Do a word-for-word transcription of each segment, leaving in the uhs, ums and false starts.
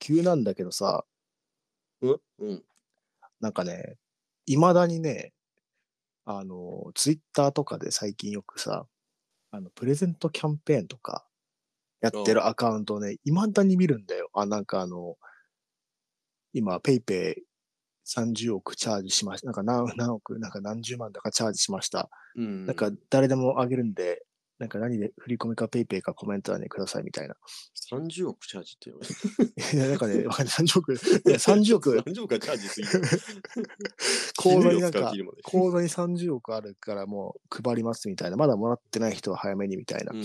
急なんだけどさ、 うんうん。 なんかね、未だにね、あの、ツイッターとかで最近よくさ、あの、プレゼントキャンペーンとかやってるああ。 アカウントをね、未だに見るんだよ。あ、なんかあの、今、ペイペイさんじゅうおくチャージしました。なんか何、何億、なんか何十万だかチャージしました。 うん。 なんか誰でもあげるんで、なんか何で振り込みかペイペイかコメント欄にくださいみたいな。 さんじゅうおくチャージってよ。 いや、なんかね、わかんないさんじゅうおく、いや、さんじゅうおく、 さんじゅうおくはチャージすぎだろ。死口ぬよ、 座になんか、 使う切るまで。 口座にさんじゅうおくあるからもう配りますみたいな。まだもらってない人は早めにみたいな。 うんうんうん。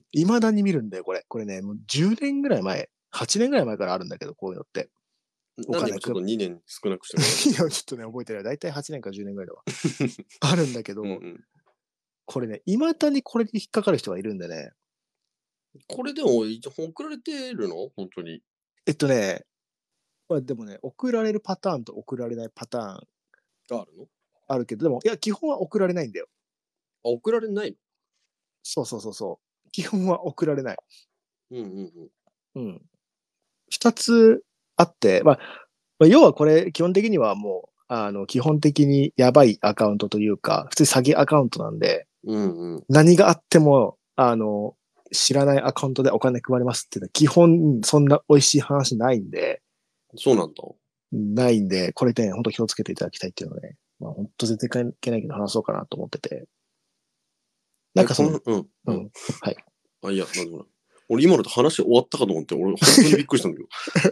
未だに見るんだよ、これ。これね、もうじゅうねんぐらい前、はちねんぐらい前からあるんだけど、こういうのって。お金く、 なんで今ちょっとにねん少なくしたいや、ちょっとね、覚えてない。だいたいはちねんかじゅうねんぐらいだわ。あるんだけど、 うんうん。 これね、未だにこれに引っかかる人がいるんでね。 これでも、一応送られてるの本当に。 えっとね、まあ、でもね、送られるパターンと送られないパターンがあるのあるけど、でも、いや、基本は送られないんだよ。 あ、送られないのそうそうそうそう。基本は送られない。 うんうんうん。 うん。二つあって、まあ、まあ、要はこれ、基本的にはもう、あの、基本的にやばいアカウントというか、普通に詐欺アカウントなんで、 うんうん。 何があっても、あの、知らないアカウントでお金配りますっていうのは、基本、そんな美味しい話ないんで、 そうなんだ。 ないんで、これね、本当気をつけていただきたいっていうのはね、まあ、本当絶対いけないけど話そうかなと思ってて。なんえ、 かその、 この、うんうん。 うん、はい。 あ、いや、なんでもない。俺今のと話終わったかと思って、俺本当にびっくりしたんだけど。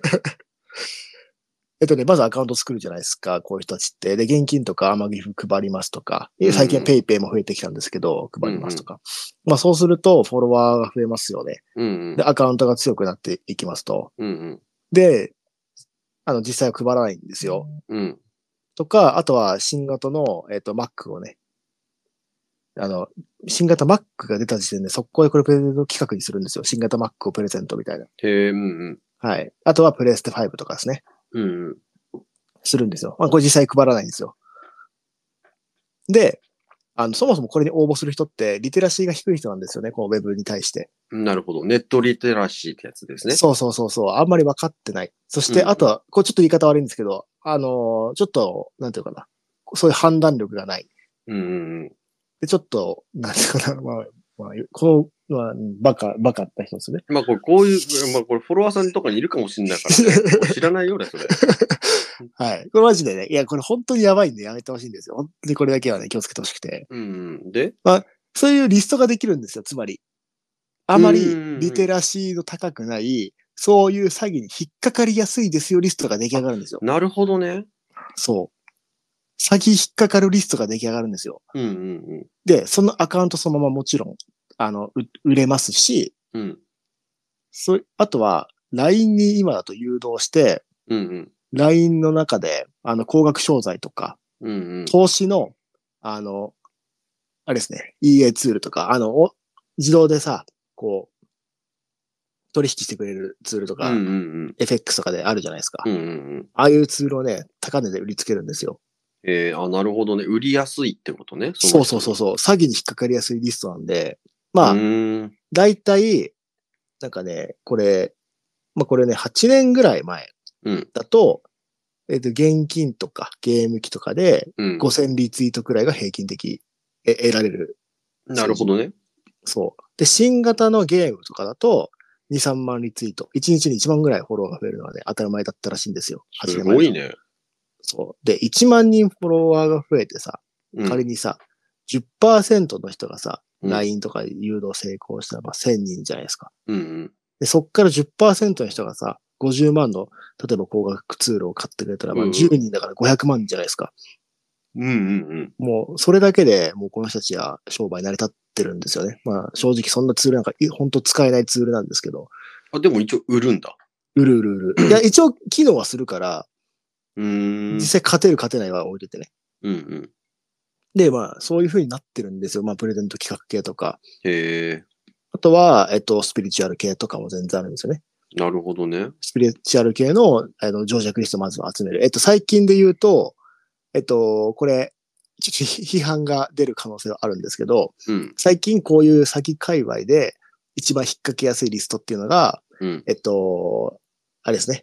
えっとね、まずアカウント作るじゃないですか、こういう人たちって。で、現金とか天城配りますとか、 うん最近はペイペイも増えてきたんですけど、 うん配りますとか。まあそうすると、フォロワーが増えますよね。 うんうんで、アカウントが強くなっていきますと。 うんで、あの、実際は配らないんですよ。 うんとか、あとは新型の、えっと、Mac をね、あの、新型 Mac が出た時点で速攻でこれプレゼント企画にするんですよ。新型 Mac をプレゼントみたいな。 へえ、うんうん。 はい。あとはプレステファイブとかですね。 うんうん。 するんですよ。まあこれ実際配らないんですよ。で、あの、そもそもこれに応募する人って、リテラシーが低い人なんですよね、このウェブに対して。 なるほど。ネットリテラシーってやつですね。 そうそうそうそう、あんまり分かってない。そして、 うんうんあとは、これちょっと言い方悪いんですけど、あのーちょっと、なんていうかな、そういう判断力がない。 うんうんうん。 で、ちょっと、なんていうかな、まあ、まあ、この、まあ、バカ、バカった人ですね。 まあこれ、こういう、まあこれフォロワーさんとかにいるかもしれないからね。俺知らないよね、それ。 はい。これマジでね、いや、これ本当にやばいんでやめてほしいんですよ。本当にこれだけはね、気をつけてほしくて。 うんうん。でまあ、そういうリストができるんですよ、つまり。あうんうまりんうん。 リテラシーの高くない、そういう詐欺に引っかかりやすいですよリストが出来上がるんですよ。 なるほどね。 そう。詐欺引っかかるリストが出来上がるんですよ。 うんうんで、そのアカウントそのままもちろん、あの、う売れますし、 うん。うんそあとは、ライン に今だと誘導して、 うんうん。 ライン の中で、あの、高額商材とか、 うんうん。 投資の、あの、あれですね、イーエー ツールとか、あの、お自動でさ、こう、取引してくれるツールとか、 うんうんうん。 エフエックス とかであるじゃないですか。 うんうんうん。 ああいうツールをね、高値で売りつけるんですよ。 えー、あ、なるほどね。売りやすいってことね。そそうの人に。 そうそうそう。詐欺に引っかかりやすいリストなんで、 うまあ、 ーん。 だいたい、なんかね、これ、まあこれね、はちねんぐらい前うん。 だと、えっと、現金とかゲーム機とかでうん。 ごせんリツイートくらいが平均的、え得られる数字。 なるほどね。 そう。で、新型のゲームとかだと、に、さんまんリツイート。いちにちにいちまんぐらいフォローが増えるのはね、当たり前だったらしいんですよ。8 す年前だと。 ごいね。 そう。で、いちまん人フォロワーが増えてさ、 うん。 仮にさ、じゅっパーセントの人がさ、 うんライン とかで誘導成功したら、まあ、せんにんじゃないですか。 うんうん。 で、そっから じゅっパーセントの人がさ、ごじゅうまんの、例えば高額ツールを買ってくれたら、まあ、 うんうんじゅうにんだからごひゃくまんじゃないですか。 うんうんうん。 もう、それだけでもうこの人たちは商売成り立ってるんですよね。まあ、正直そんなツールなんか、本当使えないツールなんですけど、 あ、でも一応売るんだ。 売る売る売る。いや、一応機能はするから、 うーん。 実際勝てる勝てないは置いててね。 うんうん。 で、まあ、そういう風になってるんですよ。まあ、プレゼント企画系とか。 へえ。 あとは、えっと、スピリチュアル系とかも全然あるんですよね。 なるほどね。 スピリチュアル系の、あの、情弱リストをまずは集める。えっと、最近で言うと、えっと、これ、ちょっと批判が出る可能性はあるんですけど、 うん。 最近こういう詐欺界隈で一番引っ掛けやすいリストっていうのが、 うん。 えっと、あれですね。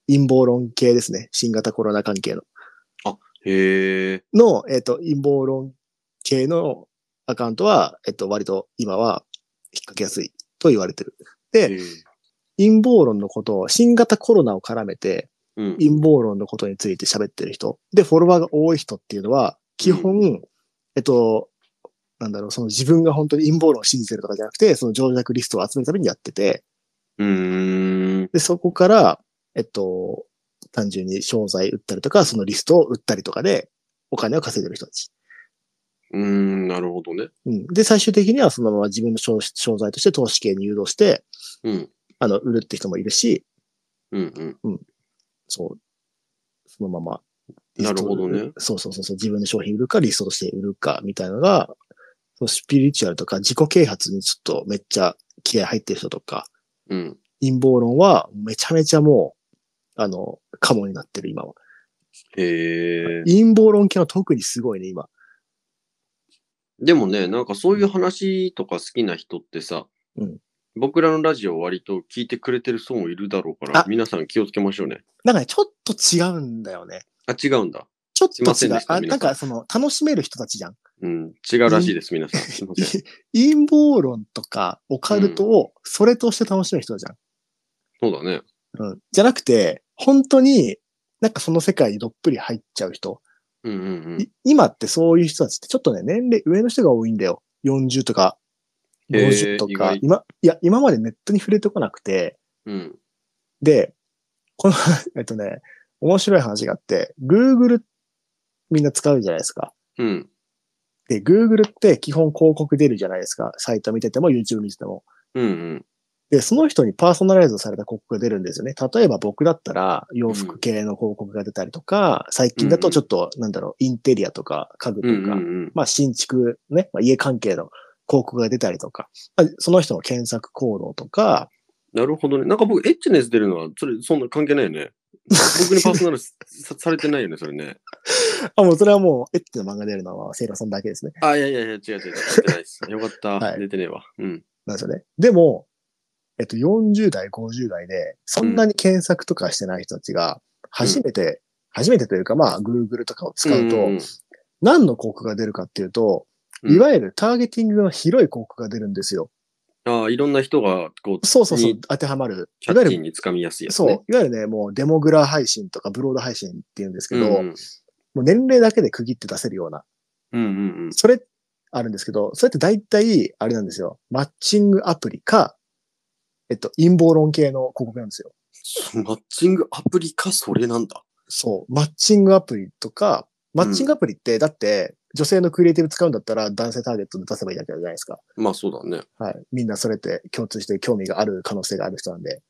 陰謀論系ですね。新型コロナ関係の。 へえ。 の、えっと、陰謀論系のアカウントは、えっと、割と今は引っ掛けやすいと言われてる。で、 へえ。 陰謀論のことを、新型コロナを絡めて、 うん。 陰謀論のことについて喋ってる人。で、フォロワーが多い人っていうのは、基本、えっと、なんだろう、その自分が本当に陰謀論を信じてるとかじゃなくて、その情弱リストを集めるためにやってて、 うーん。 で、そこから、えっと、単純に商材売ったりとか、そのリストを売ったりとかで、お金を稼いでる人たち。 うーん、なるほどね。 うん。で、最終的にはそのまま自分の商商材として投資系に誘導して、 うん。 あの、売るって人もいるし、 うんうん。 そう、そのまま。 なるほどね。 そうそうそうそう、自分の商品売るか、リストとして売るか、みたいなのが、そのスピリチュアルとか自己啓発にちょっとめっちゃ気合入ってる人とか、 うん。 陰謀論はめちゃめちゃもう、あの、カモになってる、今は。 へえ。 陰謀論系は特にすごいね、今。 でもね、なんかそういう話とか好きな人ってさ、 うん僕らのラジオを割と聞いてくれてる人もいるだろうからあ、 皆さん気をつけましょうね。 なんかね、ちょっと違うんだよね。 あ、違うんだ。 ちょっすいませと違う。 んでしたあ、なん皆さんかその、楽しめる人たちじゃん。 うん、違うらしいです、皆さん。すいません。 陰謀論とかオカルトをそれとして楽しめる人じゃん。 そうだね。 うん。じゃなくて、本当になんかその世界にどっぷり入っちゃう人。 うんうんうんい。今ってそういう人たちってちょっとね、年齢上の人が多いんだよ。よんじゅうとかへーごじゅうとか意外。 今、いや、今までネットに触れてこなくて、 うん。 で、この、えっとね、面白い話があって、Google みんな使うじゃないですか。 うん。 で、Google って基本広告出るじゃないですか。サイト見てても YouTube 見てても。 うんうん。 で、その人にパーソナライズされた広告が出るんですよね。例えば僕だったら洋服系の広告が出たりとか、最近だとちょっと、なんだろう、インテリアとか家具とか、 うんうんうん。 まあ新築ね、まあ、家関係の広告が出たりとか、まあ、その人の検索行動とか、 なるほどね。なんか僕、エッチなやつ出るのは、それ、そんな関係ないよね。僕にパーソナルさされてないよね、それね。 あ、もうそれはもうエッチな漫画出るのはセイラさんだけですね。 あ、いやいやいや、違う違う、出てないです。よかった。 はい出てねえわ。うん。 なんですよね。でも、えっと、よんじゅう代、ごじゅう代で、そんなに検索とかしてない人たちが、初めて、初めてというか、まあ、Google とかを使うと、 うんうん何の広告が出るかっていうと、 うんいわゆるターゲティングの広い広告が出るんですよ。 ああ、いろんな人が、こう、 そうそうそうに、 当てはまる。 キャッチーいわゆる、 につかみやすいやつそう、 ね。 いわゆるね、もうデモグラ配信とかブロード配信っていうんですけど、 うんうん。 もう年齢だけで区切って出せるような。 うんうんそれ、あるんですけど、それって大体、あれなんですよ。マッチングアプリか、えっと、陰謀論系の広告なんですよ。 うん。マッチングアプリか、それなんだ。 そう。マッチングアプリとか、マッチングアプリって、だって、女性のクリエイティブ使うんだったら男性ターゲットで出せばいいだけじゃないですか。 まあそうだね。 はい。みんなそれって共通して興味がある可能性がある人なんで。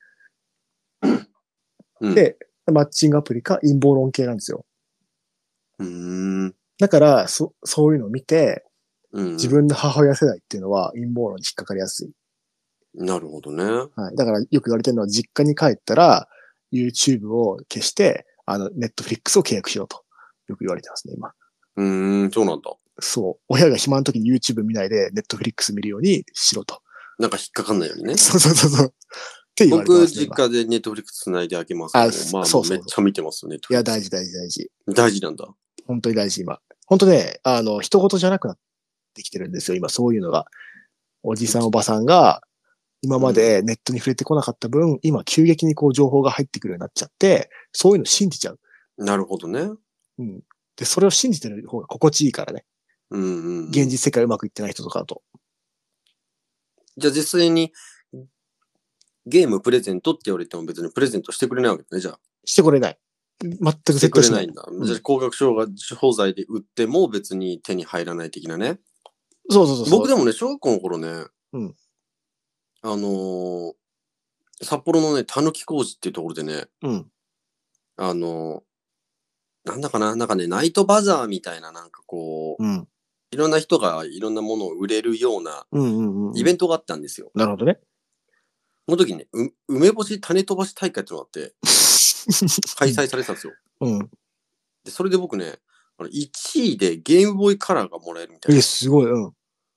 うん。 で、マッチングアプリか陰謀論系なんですよ。 うーん。 だから、そ、そういうのを見て、 うん。 自分の母親世代っていうのは陰謀論に引っかかりやすい。 なるほどね。 はい。だからよく言われてるのは、実家に帰ったら、YouTube を消して、あの、Netflix を契約しろと。よく言われてますね、今。 うーん、そうなんだ。 そう。親が暇の時に YouTube 見ないで Netflix 見るようにしろと。 なんか引っかかんないようにね。 そうそうそうそう。って言われて僕、 ますね。 実家でネットフリックス繋いであげますけあど、まあ、 そうそうそうめっちゃ見てますね。 いや、大事大事大事。 大事なんだ。 本当に大事、今。本当ね、あの、人事じゃなくなってきてるんですよ、今、そういうのが。おじさん、おばさんが、今までネットに触れてこなかった分、今、急激にこう、情報が入ってくるようになっちゃって、そういうの信じちゃう。 なるほどね。 うん。で、それを信じてる方が心地いいからね。 うんうん、うん。 現実世界うまくいってない人とかだと。 じゃあ実際に、ゲームプレゼントって言われても別にプレゼントしてくれないわけだね、じゃあ。 してこれない。全くしてく絶対しない。 れないんだ。 うんじゃあ高額商材で売っても別に手に入らない的なね。 そうそうそうそう。 僕でもね、小学校の頃ね、 うんあのー札幌のね、たぬき工事っていうところでね、 うん。 あのーなんだかな、なんかね、ナイトバザーみたいな、なんかこう、 うん。 いろんな人がいろんなものを売れるようなうんうんうん。 イベントがあったんですよ。 なるほどね。 その時にね、う梅干し種飛ばし大会っていうのがあって、開催されてたんですよ。 うん。 で、それで僕ね、あのいちいでゲームボーイカラーがもらえるみたいえ、 な。 すごい、うん。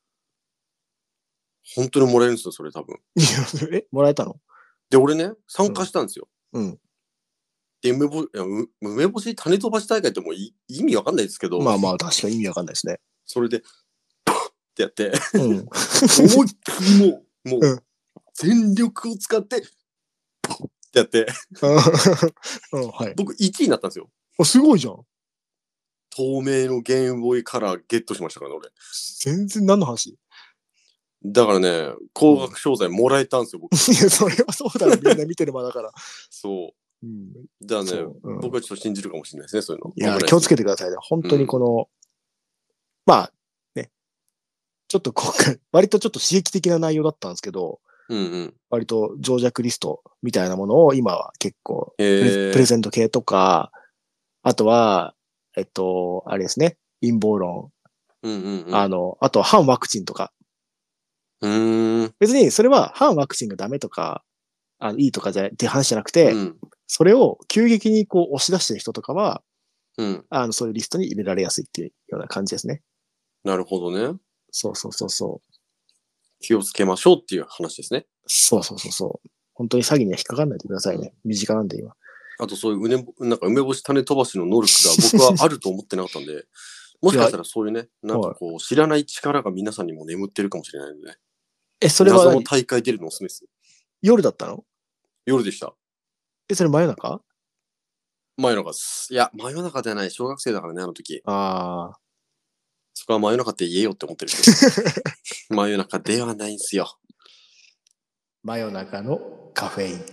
本当にもらえるんですよ、それ多分。 いやえ、もらえたの？ で、俺ね、参加したんですよ。 うん。 で、梅干いやう梅干し種飛ばし大会ってもうい意味わかんないですけど、 まあまあ、確かに意味わかんないですね。 それで、パッってやって、 うん。 思いっきりもう、もう、 うん全力を使って、パッってやって、 うん、はい。 僕いちいになったんですよ。 あ、すごいじゃん。 透明のゲームボーイカラーゲットしましたからね、俺。 全然何の話？ だからね、高額商材もらえたんですよ、僕。 いや、それはそうだろ。みんな見てる間だから。 そうん。 う。だからね、 うん、 僕はちょっと信じるかもしれないですね、そういうの。 いや、気をつけてくださいね。本当にこの、うん、まあ、ね、ちょっと今回、割とちょっと刺激的な内容だったんですけど、 うんうん、 割と情弱リストみたいなものを今は結構プレ、プレゼント系とか、あとは、えっと、あれですね、陰謀論。 うんうんうん、 あの、あと反ワクチンとか。 うーん、 別にそれは反ワクチンがダメとか、あのいいとかじゃって話じゃなくて、 うん、 それを急激にこう押し出してる人とかは、 うん、 あの、そういうリストに入れられやすいっていうような感じですね。 なるほどね。 そうそうそうそう。 気をつけましょうっていう話ですね。 そうそうそうそう。本当に詐欺には引っかかんないでくださいね。身近なんで今。 あとそういううね、なんか梅干し種飛ばしの能力が僕はあると思ってなかったんで、もしかしたらそういうね、なんかこう知らない力が皆さんにも眠ってるかもしれないので、ね。 え、それは謎の大会出るのおすすめです。 夜だったの？ 夜でした。 え、それ真夜中？ 真夜中です。いや、真夜中じゃない。小学生だからね、あの時。 ああ。 そこは真夜中って言えよって思ってるけど。真夜中ではないんすよ。 真夜中のカフェイン。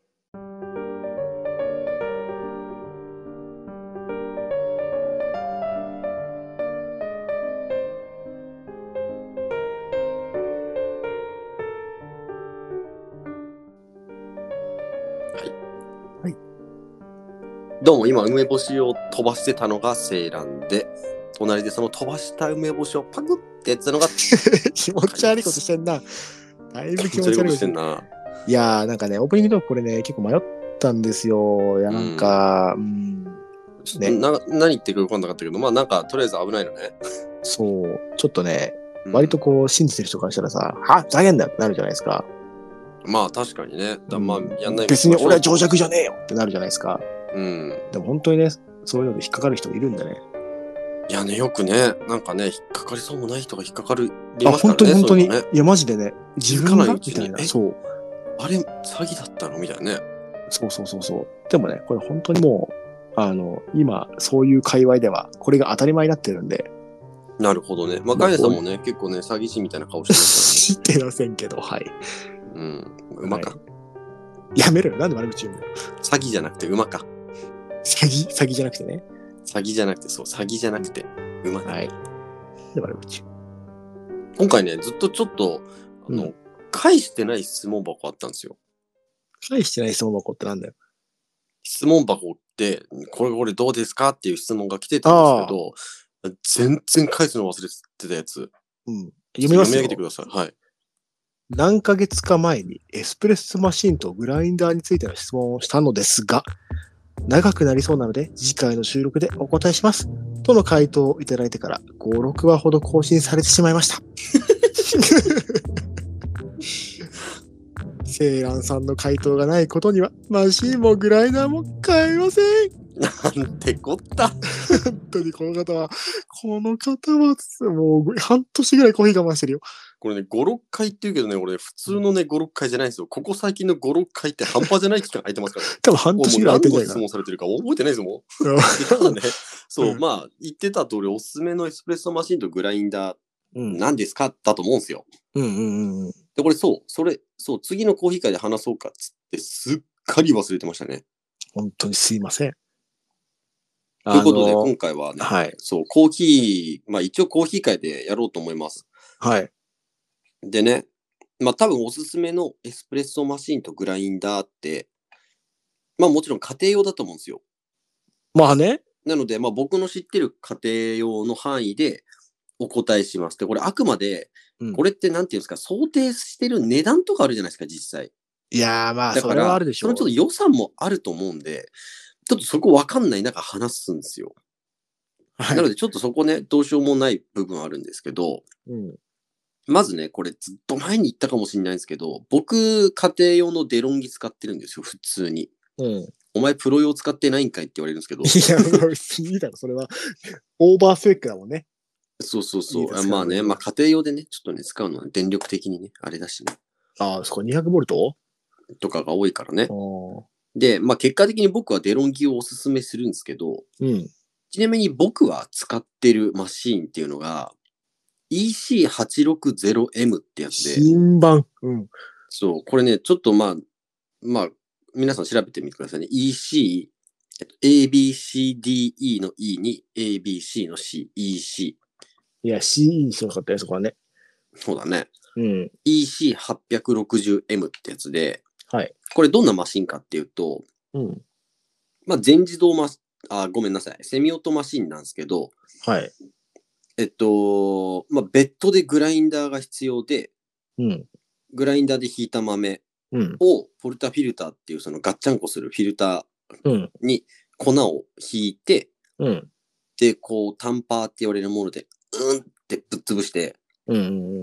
どうも、今、梅干しを飛ばしてたのがセイランで、隣でその飛ばした梅干しをパクってやったのが気持ち悪いことしてんな。だいぶ気持ち悪いことしてんな。 いやー、なんかね、オープニングトークこれね、結構迷ったんですよ。いや、なんか、うん、 ちょっと、ね、な何言ってるか分かんなかったけど、まあなんか、とりあえず危ないのね。 そう、ちょっとね、うん、割とこう、信じてる人からしたらさ、はふざけんなってなるじゃないですか。 まあ確かにね。だまあ、やんない別に俺は情弱じゃねえよってなるじゃないですか。 うん。 でも本当にね、そういうので引っかかる人いるんだね。 いやね、よくね、なんかね、引っかかりそうもない人が引っかかる。あ、 本当に本当に。ね、いや、マジでね、自分がみたいな。そう。 あれ、詐欺だったのみたいなね。 そうそうそうそう。でもね、これ本当にもう、あの、今、そういう界隈では、これが当たり前になってるんで。 なるほどね。まあ、ガイさんもね、結構ね、詐欺師みたいな顔してますからね。知ってませんけど、はい。 うん。馬か。はい、 やめろよ。なんで悪口言うんだよ。 詐欺じゃなくて馬か。 詐欺詐欺じゃなくてね。 詐欺じゃなくて、そう、詐欺じゃなくて、馬か。はい。 で、悪口。 今回ね、ずっとちょっと、あの、うん、返してない質問箱あったんですよ。 返してない質問箱ってなんだよ。 質問箱って、これこれどうですかっていう質問が来てたんですけど、全然返すの忘れてたやつ。 うん。読みますよ。 読み上げてください。はい。 何ヶ月か前にエスプレッソマシンとグラインダーについての質問をしたのですが、長くなりそうなので次回の収録でお答えします。との回答をいただいてからご、ろくわほど更新されてしまいました。セイランさんの回答がないことにはマシンもグライダーも買えません。 なんてこった。 本当にこの方は、この方はもう半年ぐらいコーヒー我慢してるよ。 これね、ご、ろっかいって言うけどね、俺普通のね、ご、ろっかいじゃないんですよ。ここ最近のご、ろっかいって半端じゃない期間空いてますから、ね。 多分半年ぐらい空いてるじゃないかな。 何の質問されてるか覚えてないですもん。ただね、そう、うん、まあ、言ってた通り、おすすめのエスプレッソマシンとグラインダー、何ですかだと思うんですよ。 うんうんうん。 で、これそう、それ、そう、次のコーヒー会で話そうかっつって、すっかり忘れてましたね。 本当にすいません。 ということで、今回はね、 はい、 そう、コーヒー、まあ一応コーヒー会でやろうと思います。 はい。 でね、まあ多分おすすめのエスプレッソマシンとグラインダーって、まあもちろん家庭用だと思うんですよ。 まあね。 なので、まあ僕の知ってる家庭用の範囲でお答えします。で、これあくまで、うん、これってなんていうんですか、想定してる値段とかあるじゃないですか、実際。 いやーまあ、 だから、 それはあるでしょう。 そのちょっと予算もあると思うんで、ちょっとそこ分かんない中話すんですよ。はい、なのでちょっとそこね、どうしようもない部分あるんですけど、うん、まずね、これずっと前に言ったかもしれないんですけど、僕、家庭用のデロンギ使ってるんですよ、普通に。うん、 お前プロ用使ってないんかいって言われるんですけど。 いや、別にいいだろ、それは。オーバースペックだもんね。 そうそうそう。 いいですかまあね、まあ家庭用でね、ちょっとね、使うのは電力的にね、あれだしね。 ああ、そこにひゃくボルトとかが多いからね。 あで、まあ結果的に僕はデロンギをおすすめするんですけど、 うん。 ちなみに僕は使ってるマシーンっていうのが、イーシーはちろくぜろエム ってやつで、 新版。うん。 そう、これね、ちょっとまあ、まあ、皆さん調べてみてくださいね。イーシー、えっと、エービーシーディーイー の E に エービーシー の C、イーシいや、シー にしなかったよ、そこはね。 ー。そうだね。 うん。 イーシーはちろくぜろエム ってやつで、 はい。 これどんなマシンかっていうと、 うん。 まあ、全自動マシ、あ、ごめんなさい。セミオートマシンなんですけど、 はい。 えっと、まあ、ベッドでグラインダーが必要で、 うん。 グラインダーで引いた豆うん。 をポルタフィルターっていうそのガッチャンコするフィルタうん。 ーに粉を引いて、 うん。 で、こう、タンパーって言われるもので、うんってぶっ潰して、 うん。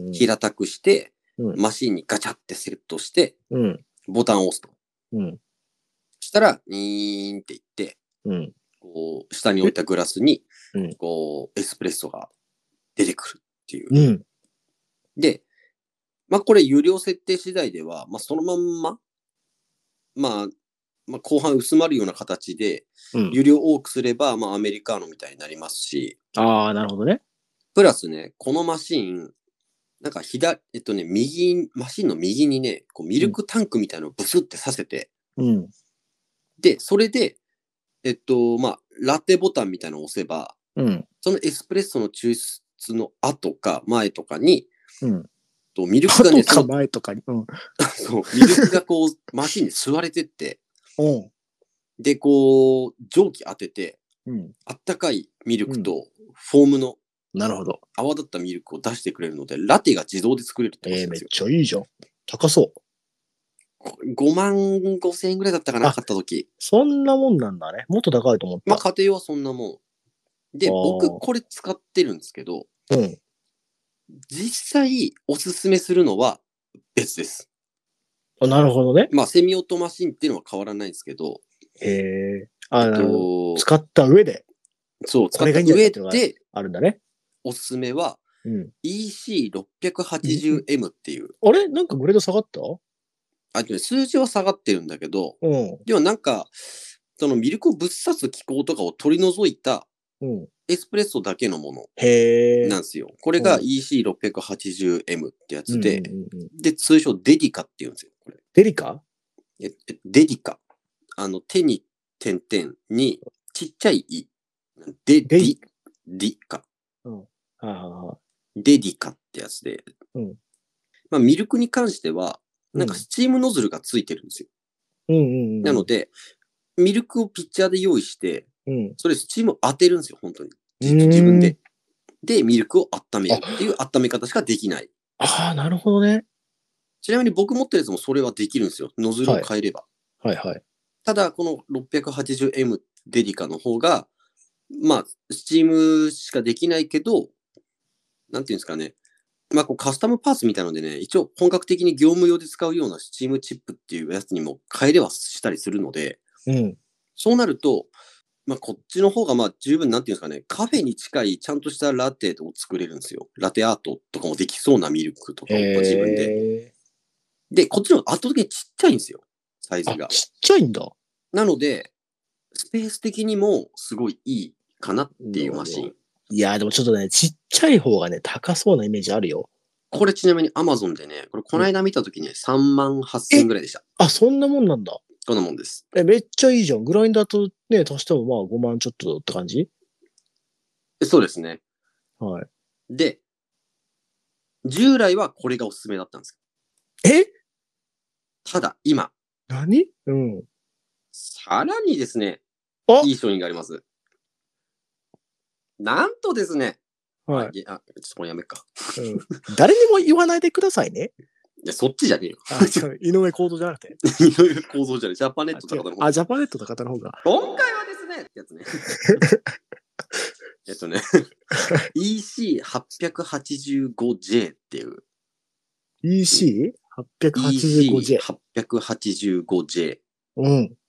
平たくして、 うん。 マシンにガチャってセットして、 うん。 ボタンを押すと。 うん。 そしたら、ニーンっていって、 うん。 こう、下に置いたグラスに、 うん。 こう、エスプレッソが出てくるっていう。 うん。 で、まあこれ有料設定次第では、まあそのまんま、まあ、まあ後半薄まるような形で、 うん。 有料多くすれば、まあアメリカーノみたいになりますし、 ああ、なるほどね。 プラスね、このマシン、なんか左、えっとね、右、マシンの右にね、こうミルクタンクみたいなのをブスってさせて、 うん。 で、それで、えっと、まあ、ラテボタンみたいなのを押せば、 うん。 そのエスプレッソの抽出の後か前とかに、 うん。 とミルクがね、 後かその前とかに。うん。 そう、ミルクがこう、マシンに吸われてって、 うん。 で、こう、蒸気当てて、 うん。 あったかいミルクとフォームのなるほど。 泡立ったミルクを出してくれるので、ラテが自動で作れるってことえー、めっなんですよ。 ちゃいいじゃん。高そう。 これごまんごせん円ぐらいだったかな、 あ買った時。 そんなもんなんだね。もっと高いと思った。 まあ、家庭用はそんなもん。で、 あー僕、これ使ってるんですけど、 うん。 実際、おすすめするのは別です。 あ、なるほどね。 まあ、セミオートマシンっていうのは変わらないんですけど、 へえ。あ、 えっなるほど。 と、 使った上で、 そう、使これがいいんじゃないった上かっていうのがで、 あるんだね。 おすすめは、 うん。 イーシーろっぴゃくはちじゅうエム っていう、 あれなんかグレード下がったあとね、数字は下がってるんだけど、 うん。 でもなんか、そのミルクをぶっ刺す機構とかを取り除いたうん。 エスプレッソだけのものへえ。 なんですよ。これがうんイーシーろっぴゃくはちじゅうエム ってやうんうんつで、 うんうん。 で、通称デディカって言うんですよ。これデリカええデディカ。あの、手に点々にちっちゃいイ。デデディィ、 ディカ。 うん。はいはいはい。 デディカってやつで、 うんまあ、ミルクに関しては、 うんなんかスチームノズルがついてるんですよ。 うんうんうん。 なので、ミルクをピッチャーで用意して、 うん。 それスチームを当てるんですよ、本当に。じうーん自分で。で、ミルクを温めるっていう温め方しかできない。 ああ、なるほどね。 ちなみに僕持ってるやつもそれはできるんですよ。ノズルを変えれば。 はいはい。 ただ、この ろっぴゃくはちじゅうエム デリカの方が、まあ、スチームしかできないけど、なんていうんですかね。まあ、こうカスタムパーツみたいなのでね、一応本格的に業務用で使うようなスチームチップっていうやつにも変えれはしたりするので、 うん。 そうなると、まあ、こっちの方がまあ十分なんていうんですかね、カフェに近いちゃんとしたラテを作れるんですよ。ラテアートとかもできそうなミルクとかを自分で。 へえ。 で、こっちの方が圧倒的にちっちゃいんですよ。サイズあ、 が。 ちっちゃいんだ。 なので、スペース的にもすごいいいかなっていうマシン。 いやーでもちょっとね、ちっちゃい方がね、高そうなイメージあるよ。 これちなみに Amazon でね、これこの間見たときね、さんまんはっせんえんぐらいでした。 あ、そんなもんなんだ。 こんなもんです。 え、めっちゃいいじゃん。グラインダーとね、足してもまあごまんちょっとって感じそうですね。 はい。 で、従来はこれがおすすめだったんです。 えただ、今、 何うん。 さらにですね、 あいい商品があります。なんとですね、 はい。 あ、いやあちょっともうやめっか。 うん。誰にも言わないでくださいね。 いや、そっちじゃねえよ。 あ、違う。井上コードじゃなくて。 いろいろ構造じゃねえ。ジャパネットあ違うとかの方あ、ジャパネットの方の方が。 今回はですね、ってやつね。えっとね、イーシーはちはちごジェー っていう。 イーシーはちはちごジェー。 イーシーはちはちごジェー。 うん。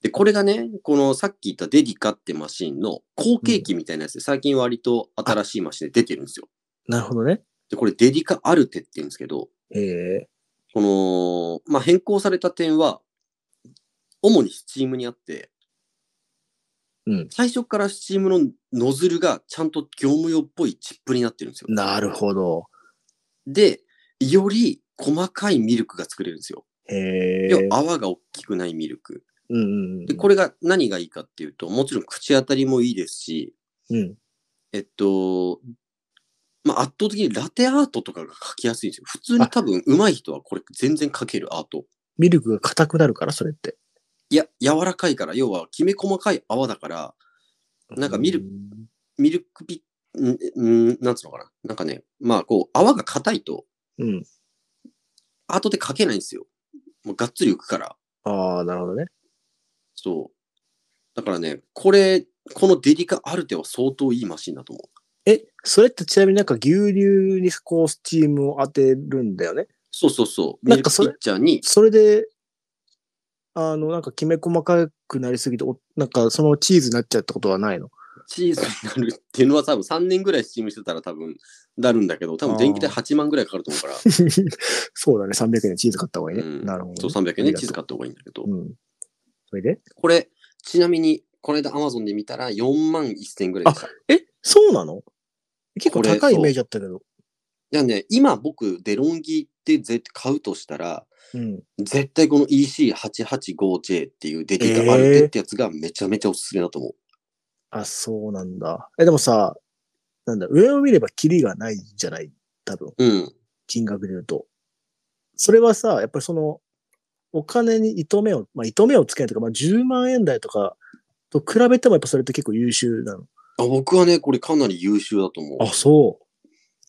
で、これがね、このさっき言ったデディカってマシンの後継機みたいなやつで、最近割と新しいマシンで出てるんですよ。 なるほどね。 で、これデディカアルテって言うんですけど、 ええこの、まあ、変更された点は、主にスチームにあって、 うん。 最初からスチームのノズルがちゃんと業務用っぽいチップになってるんですよ。 なるほど。 で、より細かいミルクが作れるんですよ。 へえ。 要は泡が大きくないミルク。 うんうんうん。 で、これが何がいいかっていうと、もちろん口当たりもいいですし、 うん。 えっと、まあ、圧倒的にラテアートとかが描きやすいんですよ。普通に多分上手い人はこれ全然描けるアート。 ミルクが硬くなるから、それって。 いや、柔らかいから、要はきめ細かい泡だから、なんかミル、ミルクピッ、ん、んなんつうのかな。なんかね、まあこう、泡が硬いと、 うん。 アートで描けないんですよ。もうがっつり浮くから。 ああ、なるほどね。 そう。だからね、これ、このデリカアルテは相当いいマシンだと思う。 え、それってちなみになんか牛乳にこうスチームを当てるんだよね。 そうそうそう。ミルクピなんかそれ、 ッチャーに、 それで、あの、なんかきめ細かくなりすぎて、おなんかそのチーズになっちゃったことはないの？ チーズになるっていうのは多分さんねんぐらいスチームしてたら多分なるんだけど、多分電気代はちまんぐらいかかると思うから。 そうだね。さんびゃくえんでチーズ買った方がいいね。 うん、 なるほど、ね。 そう、さんびゃくえんでチーズ買った方がいいんだけど。 うん。それでこれ、ちなみに、この間 Amazon で見たらよんまんせんえんぐらいでした。 え、そうなの？結構高いイメージだったけど。 いやね、今僕、デロンギって絶対買うとしたら、 うん、 絶対この イーシーはちはちごジェー っていうデディカアルテってやつがめちゃめちゃおすすめだと思う。 えー、あ、そうなんだ。え、でもさ、なんだ、上を見ればキリがないじゃない？多分。 うん。 金額で言うと。それはさ、やっぱりその、お金に糸目を、まあ、糸目をつけないとか、まあ、じゅうまんえん台とかと比べてもやっぱそれって結構優秀なの？ あ、僕はね、これかなり優秀だと思う。 あ、そう。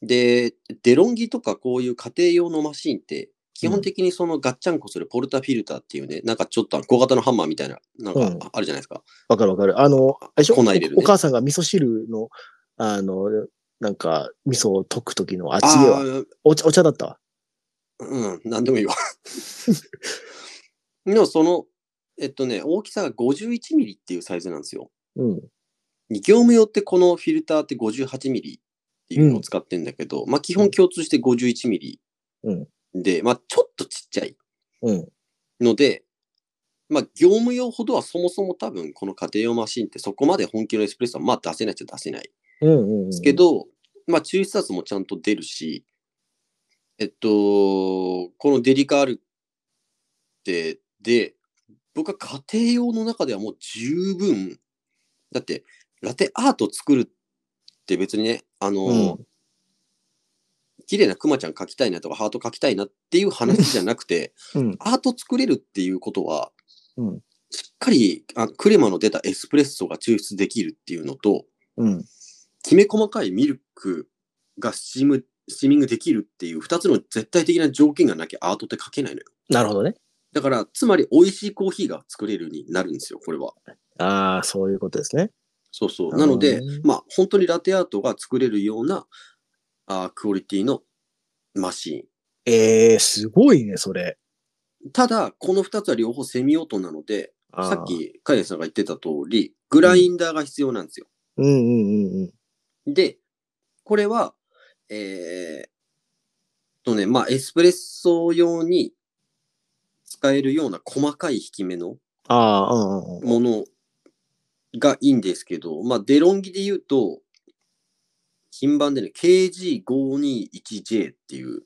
で、デロンギとかこういう家庭用のマシンって、基本的にそのガッチャンコするポルタフィルターっていうね、なんかちょっと小型のハンマーみたいな、なんかあるじゃないですか。 わ、うん、かるわかる。あの、あれでしょ、 粉入れるね。 お母さんが味噌汁の、あの、なんか、味噌を溶くときの、あっちではお茶、お茶だったわ。 うん、なんでもいいわ。でもその、えっとね、大きさがごじゅういちミリっていうサイズなんですよ。うん。業務用ってこのフィルターってごじゅうはちミリっていうのを使ってんだけど、うん、まあ基本共通してごじゅういちミリで、まあちょっとちっちゃいので、まあ業務用ほどはそもそも多分この家庭用マシンってそこまで本気のエスプレッソはまあ出せないっちゃ出せない。ですけど、まあ抽出圧もちゃんと出るし、えっと、このデリカアルテで、僕は家庭用の中ではもう十分、だってラテアート作るって別にね、あのー、うん、綺麗なクマちゃん描きたいなとかハート描きたいなっていう話じゃなくて、うん、アート作れるっていうことは、うん、しっかりあクレマの出たエスプレッソが抽出できるっていうのと、うん、きめ細かいミルクがスチーム、スチーミングできるっていうふたつの絶対的な条件がなきゃアートって描けないのよ。 なるほどね。 だから、つまり美味しいコーヒーが作れるようになるんですよ、これは。 ああ、そういうことですね。 そうそう。なので、まあ、本当にラテアートが作れるようなあクオリティのマシン。 ええー、すごいね、それ。 ただ、このふたつは両方セミオートなので、さっきカイネさんが言ってた通り、グラインダーが必要なんですよ。 うんうんうんうん。で、これは、えー、とね、まあ、エスプレッソ用に使えるような細かい引き目のものがいいんですけど、まあ、デロンギで言うと、品番でね、ケージーごにいちジェー っていう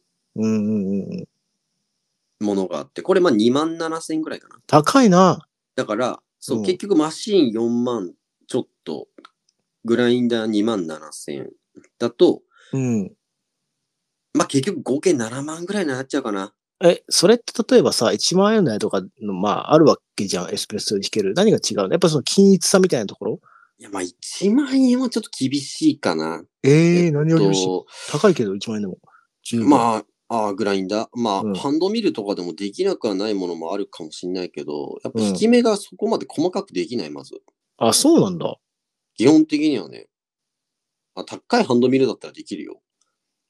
ものがあって、これまあにまんななせんえんぐらいかな。 高いな。 だから、そう、うん、結局マシーンよんまんちょっと、グラインダーにまんななせんえんだと、うん、まあ結局合計ななまんぐらいになっちゃうかな。 え、それって例えばさ、いちまんえん台とかの、まあ、あるわけじゃん、エスプレッソに弾ける。何が違うの？やっぱその均一さみたいなところ？ いや、まあいちまんえんはちょっと厳しいかな。 ええー、えっと、何より厳しい？高いけどいちまんえんでも。 まあ、あグラインダー。まあ、うん、ハンドミルとかでもできなくはないものもあるかもしれないけど、やっぱ引き目がそこまで細かくできない、まず。 うん、あ、そうなんだ。 基本的にはね。あ、高いハンドミルだったらできるよ。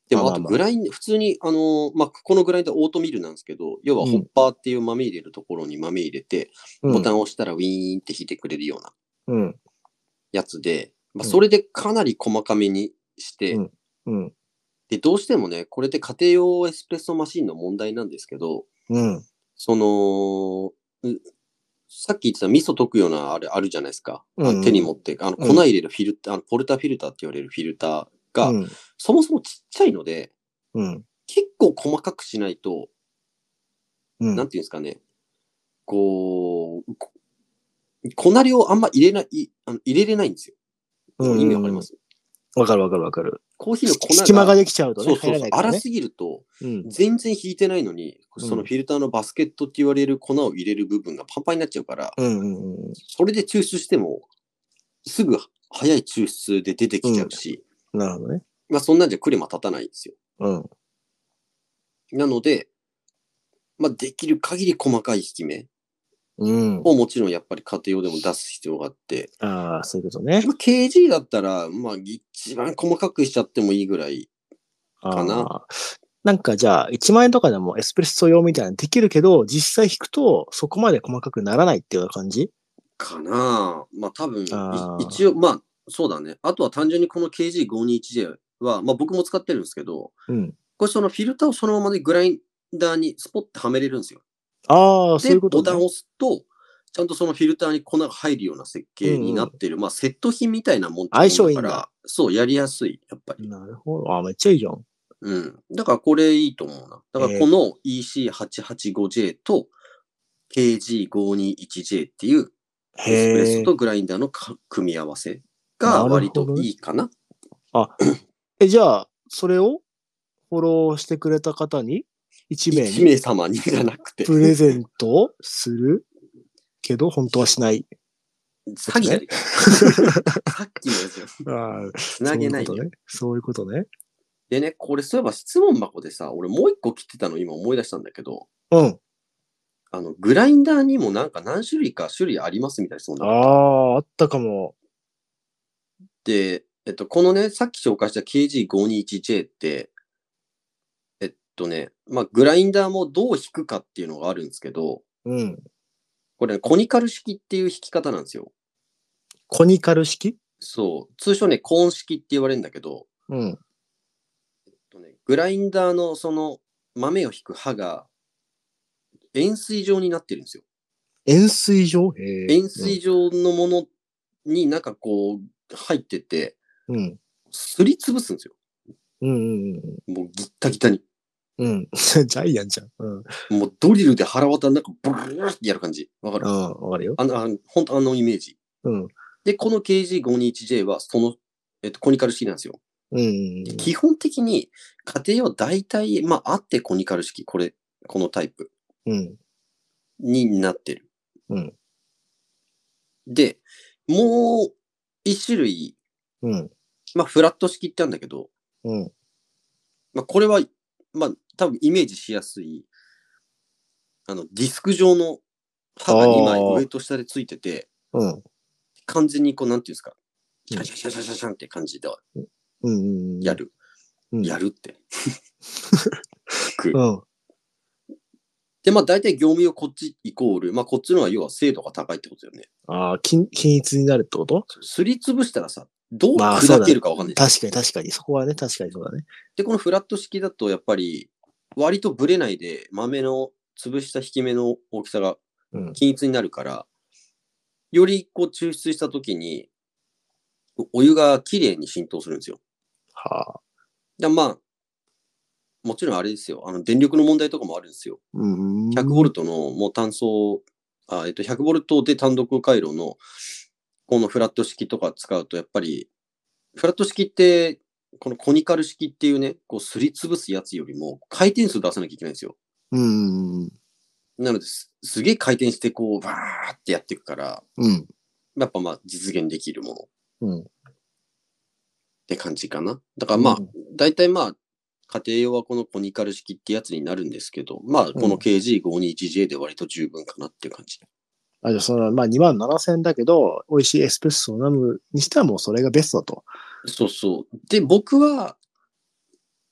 でも、あとグライン、普通に、あのー、まあ、このグラインドオートミールなんですけど、要はホッパーっていう豆入れるところに豆入れて、うん、ボタンを押したらウィーンって弾いてくれるようなやつで、まあ、それでかなり細かめにして、うんうん、で、どうしてもね、これって家庭用エスプレッソマシンの問題なんですけど、うん、その、さっき言ってた味噌溶くようなあれあるじゃないですか。うんうん、あの手に持って、あの粉入れるフィルター、うん、あのポルタフィルターって言われるフィルターが、うん、そもそもちっちゃいので、うん、結構細かくしないと、うん、なんていうんですかね、こう、粉量あんま入れない、あの入れれないんですよ。これ意味わかります？ わかるわかるわかる。 コーヒーの粉が隙間ができちゃうとね、 そうそうそう、粗すぎると、うん、全然引いてないのに、うん、そのフィルターのバスケットって言われる粉を入れる部分がパンパンになっちゃうから、うんうんうん、それで抽出しても、すぐ早い抽出で出てきちゃうし、 うん、なるほどね。 まあそんなんじゃクレマ立たないんですよ。うん、なので、まあできる限り細かい引き目をもちろんやっぱり家庭用でも出す必要があって、 うん、ああ、そういうことね。 まあ、ケージー だったら、まあ一番細かくしちゃってもいいぐらいかな。 なんかじゃあ、いちまん円とかでもエスプレッソ用みたいなのできるけど、実際引くとそこまで細かくならないっていうような感じかな。まあ多分、一応、まあそうだね。あとは単純にこの ケージーごひゃくにじゅういちジェー は、まあ僕も使ってるんですけど、うん、これそのフィルターをそのままでグラインダーにスポッてはめれるんですよ。 ああ、そういうことね。 で、ボタンを押すと、ちゃんとそのフィルターに粉が入るような設計になってる。うんうん、まあセット品みたいなもんってもんだから、相性いいんだ。そう、やりやすい、やっぱり。 なるほど。あ、めっちゃいいじゃん。 うん。だからこれいいと思うな。だからこの イーシーはちはちごジェー と ケージーごひゃくにじゅういちジェー っていうエスプレッソとグラインダーの組み合わせが割といいかな。 な、ね、あ、え、じゃあ、それをフォローしてくれた方にいち名にいち名様にじゃなくてプレゼントするけど、本当はしない。 詐欺じゃねえか。さっきのやつよ。つなげないよ。 そういうことね。 でね、これそういえば質問箱でさ、俺もう一個切ってたの今思い出したんだけど、 うん。 あの、グラインダーにもなんか何種類か種類ありますみたいな質問だった。 ああ、あったかも。 で、えっと、このね、さっき紹介した ケージーごひゃくにじゅういちジェー って、えっとね、まあ、グラインダーもどう弾くかっていうのがあるんですけど、うん。これ、ね、コニカル式っていう弾き方なんですよ。 コニカル式？ そう。通称ね、コーン式って言われるんだけど、うん。えっとね、グラインダーのその豆を弾く刃が円錐状になってるんですよ。 円錐状？ 円錐状のものになんかこう入ってて、うん。すりつぶすんですよ。うんうんうん。もうギッタギタに。 うん。ジャイアンじゃん。うん。 もうドリルで腹渡なんかブルーってやる感じ。わかる？ うん、わかるよ。 あの、あの、ほんとあのイメージ。うん。で、この ケージーごひゃくにじゅういちジェー はその、えっと、コニカル式なんですよ。うん。基本的に家庭用大体、まあ、あってコニカル式、これ、このタイプ。うん。になってる。うん。で、もう一種類、うん。まあ、フラット式ってあるんだけど、うん。まあ、これは、まあ、多分イメージしやすい、あの、ディスク状の刃がにまい上と下でついてて、うん。完全にこう、なんていうんですか、シャシャシャシャシャシャンって感じで、うん。やる。うん、やるって。く。うん。で、まあ大体業務用こっちイコール、まあこっちの方が要は精度が高いってことだよね。 ああ、均一になるってこと？ すりつぶしたらさ、どう砕けるかわかんない、 まあね。確かに確かに。そこはね、確かにそうだね。 で、このフラット式だとやっぱり、割とブレないで豆の潰した引き目の大きさが均一になるから、うん、よりこう抽出したときに、お湯がきれいに浸透するんですよ。はあ。で、まあ、もちろんあれですよ。あの、電力の問題とかもあるんですよ。ひゃくボルトのもう単層、あ、えっと、ひゃくボルトで単独回路の、このフラット式とか使うと、やっぱり、フラット式って、このコニカル式っていうね、こう、すりつぶすやつよりも、回転数出さなきゃいけないんですよ。うん。なので、す、すげえ回転して、こう、バーってやっていくから、うん。やっぱまあ、実現できるもの。うん。って感じかな。だからまあ、大体まあ、家庭用はこのコニカル式ってやつになるんですけど、まあ、この ケージーごひゃくにじゅういちジェー で割と十分かなっていう感じ。 あ、じゃあその、まあにまんななせんえんだけど、美味しいエスプレッソを飲むにしてはもうそれがベストだと。 そうそう。で、僕は、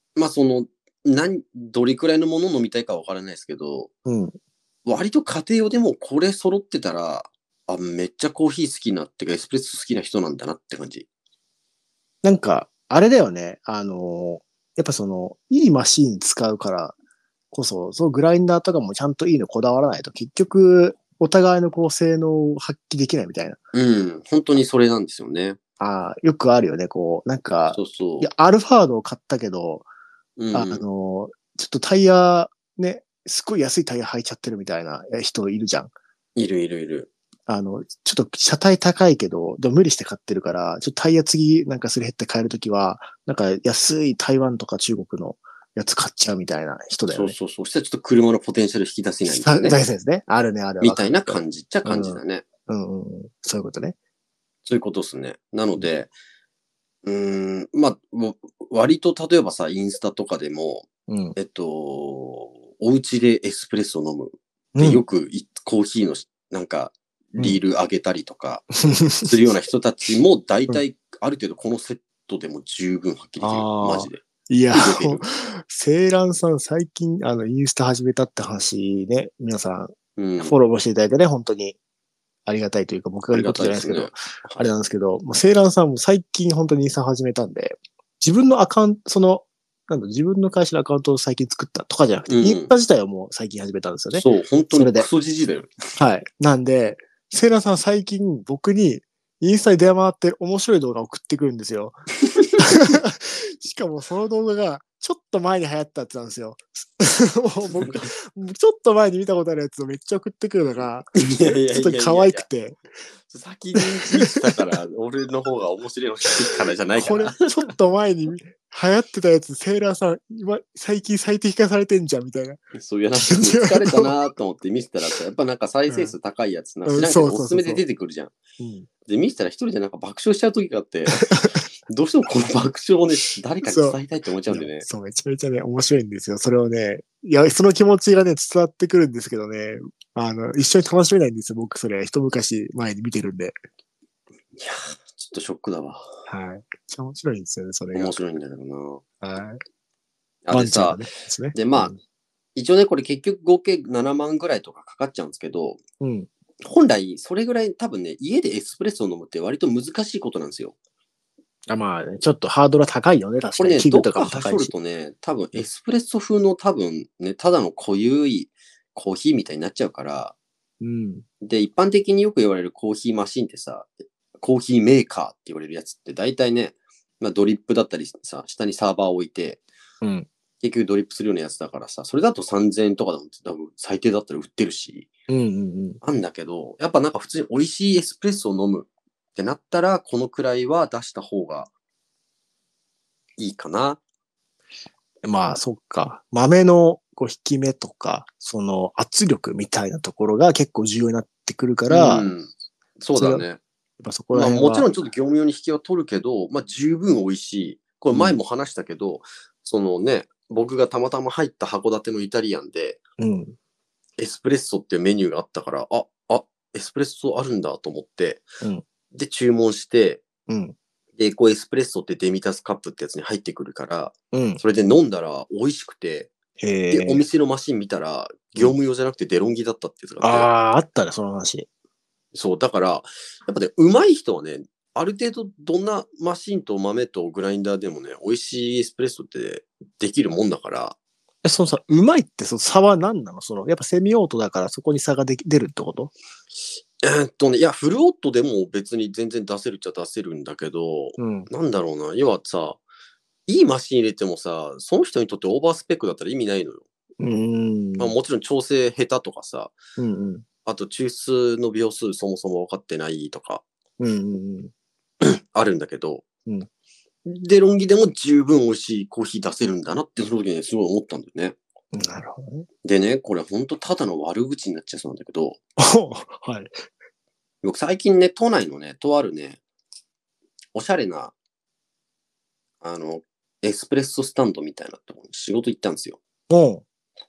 まあその、何、どれくらいのもの飲みたいかわからないですけど、 うん。 割と家庭用でもこれ揃ってたら、あ、めっちゃコーヒー好きなってか、エスプレッソ好きな人なんだなって感じ。 なんか、あれだよね。あの、やっぱその、いいマシーン使うからこそ、そうグラインダーとかもちゃんといいのこだわらないと、結局、お互いのこう性能を発揮できないみたいな。 うん、本当にそれなんですよね。 ああ、よくあるよね。こう、なんか、 そうそいや、アルファードを買ったけど、 う。うあん。 の、ちょっとタイヤ、ね、すごい安いタイヤ履いちゃってるみたいな人いるじゃん。 いるいるいる。 あの、ちょっと車体高いけど、でも無理して買ってるから、ちょっとタイヤ次なんかすり減って買えるときは、なんか安い台湾とか中国のやつ買っちゃうみたいな人だよね。 そうそうそう。そしたらちょっと車のポテンシャル引き出せないみたいなね。 大切ですね。あるね、ある。 みたいなわかる。 感じっちゃ感じだね。 うん、うん、うん。そういうことね。 そういうことですね。なので、うーん、まあ、もう割と例えばさ、インスタとかでも、 うん。 えっと、お家でエスプレッソ飲むっうん。 てよくいコーヒーのしなんかうん。 リール上げたりとかするような人たちも大うん、 体ある程度このセットでも十分発揮できるよ。マああ。 ジで。 いや、 すぐ出る。 セイランさん最近、あの、インスタ始めたって話ね、皆さん、 うん。 フォローもしていただいてね、本当にありがたいというか、僕がありが言うことたいですね。 じゃないですけど、あれはい。 なんですけど、もうセイランさんも最近本当にインスタ始めたんで、自分のアカウント、その、なんだ、自分の会社のアカウントを最近作ったとかじゃなくて、インスうん。 タ自体をもう最近始めたんですよね。 そう、本当それで。 にクソじじいだよ。 はい。なんで、セイランさん最近僕にインスタに電話回って面白い動画を送ってくるんですよ。しかもその動画がちょっと前に流行ったやつなんですよ。もう僕、ちょっと前に見たことあるやつをめっちゃ送ってくるのが、 いやいやいちょっと可やいやいや。 愛くて、 先に見てたから、俺の方が面白いの知ってるからじゃないかこれら。 ちょっと前に流行ってたやつ、セーラーさん、今、最近最適化されてんじゃん、みたいな。 そういや、なんか疲れたなと思って見せたらさ、やっぱなんか再生数高いやつな、 うん、 知らんけど、 そうおすすめでそうそうそ出てくるじゃん。 う。うん、 で、見せたら一人でなんか爆笑しちゃう時があって、どうしてもこの爆笑をね、誰かにそう。 伝えたいって思っちゃいや、 うんでね。 そう、めちゃめちゃね、面白いんですよ。それをね、いや、その気持ちがね、伝わってくるんですけどね、あの、一緒に楽しめないんですよ、僕、それ。一昔前に見てるんで。 いやー、ちょっとショックだわ。 はい。めっちゃ面白いんですよね、それが。 面白いんだけどはい。 な。あ、でさ、 ワンちゃんのね、ですね。 で、まあ、 うん。 一応ね、これ結局合計ななまんぐらいとかかかっちゃうんですけど、 うん。 本来、それぐらい多分ね、家でエスプレッソを飲むって割と難しいことなんですよ。 あ、まあね、ちょっとハードルは高いよね、確かに。 これね、 器具とかどっかはしも高いし。 ょるとね、多分エスプレッソ風の多分ね、ただの濃ゆいコーヒーみたいになっちゃうから、 うん。 で、一般的によく言われるコーヒーマシンってさ、コーヒーメーカーって言われるやつって大体ね、まあ、ドリップだったりさ、下にサーバーを置いて、 うん。 結局ドリップするようなやつだからさ、それだとさんぜんえんとかでも多分最低だったら売ってるし、 うんうんうん。 あんだけど、やっぱなんか普通に美味しいエスプレッソを飲むってなったら、このくらいは出した方がいいかな。 まあ、そっか。豆のこう引き目とか、その圧力みたいなところが結構重要になってくるかうら、 ん。そうそれは、やだね。 っぱそこらまあ辺は、 もちろんちょっと業務用に引きは取るけど、まあ十分美味しい。これうん、 前も話したけど、そのね、僕がたまたま入った函館のイタリアンで、 うん、 エスプレッソっていうメニューがあったから、あ、あ、エスプレッソあるんだと思って、 うん、 で、注文して、 うん、 で、こうエスプレッソってデミタスカップってやつに入ってくるから、 うん。 それで飲んだら美味しくて、で、おへえ、 店のマシン見たら、 うん。 業務用じゃなくてデロンギだったってやつがあって、 ああ、あったね、その話。 そう、だから、やっぱね、上手い人はね、ある程度どんなマシンと豆とグラインダーでもね、美味しいエスプレッソってできるもんだから、 え、そのさ、うまいってその差は何なの？その、やっぱセミオートだからそこに差ができ出るってこと？ えーっとね、いや、フルオットでも別に全然出せるっちゃ出せるんだけど、 うん。 なんだろうな、要はさ、いいマシン入れてもさ、その人にとってオーバースペックだったら意味ないのよ。 うーまあ、 ん。 もちろん調整下手とかさ、 うんうん。 あと抽出の秒数そもそも分かってないとかうんうんあるんだけど、 うん。 デロンギでも十分美味しいコーヒー出せるんだなってその時ね、すごい思ったんだよね。 うん。なるほどね。 でね、これほんとただの悪口になっちゃいそうなんだけど、 おはい。 僕最近ね、都内のね、とあるね、おしゃれな、あの、エスプレッソスタンドみたいなところに仕事行ったんですよ。 お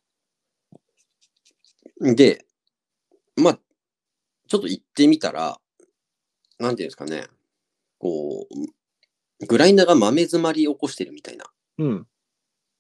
で、まあ、ちょっと行ってみたら、なんていうんですかね、こう、グラインダーが豆詰まり起こしてるみたいな。 うん。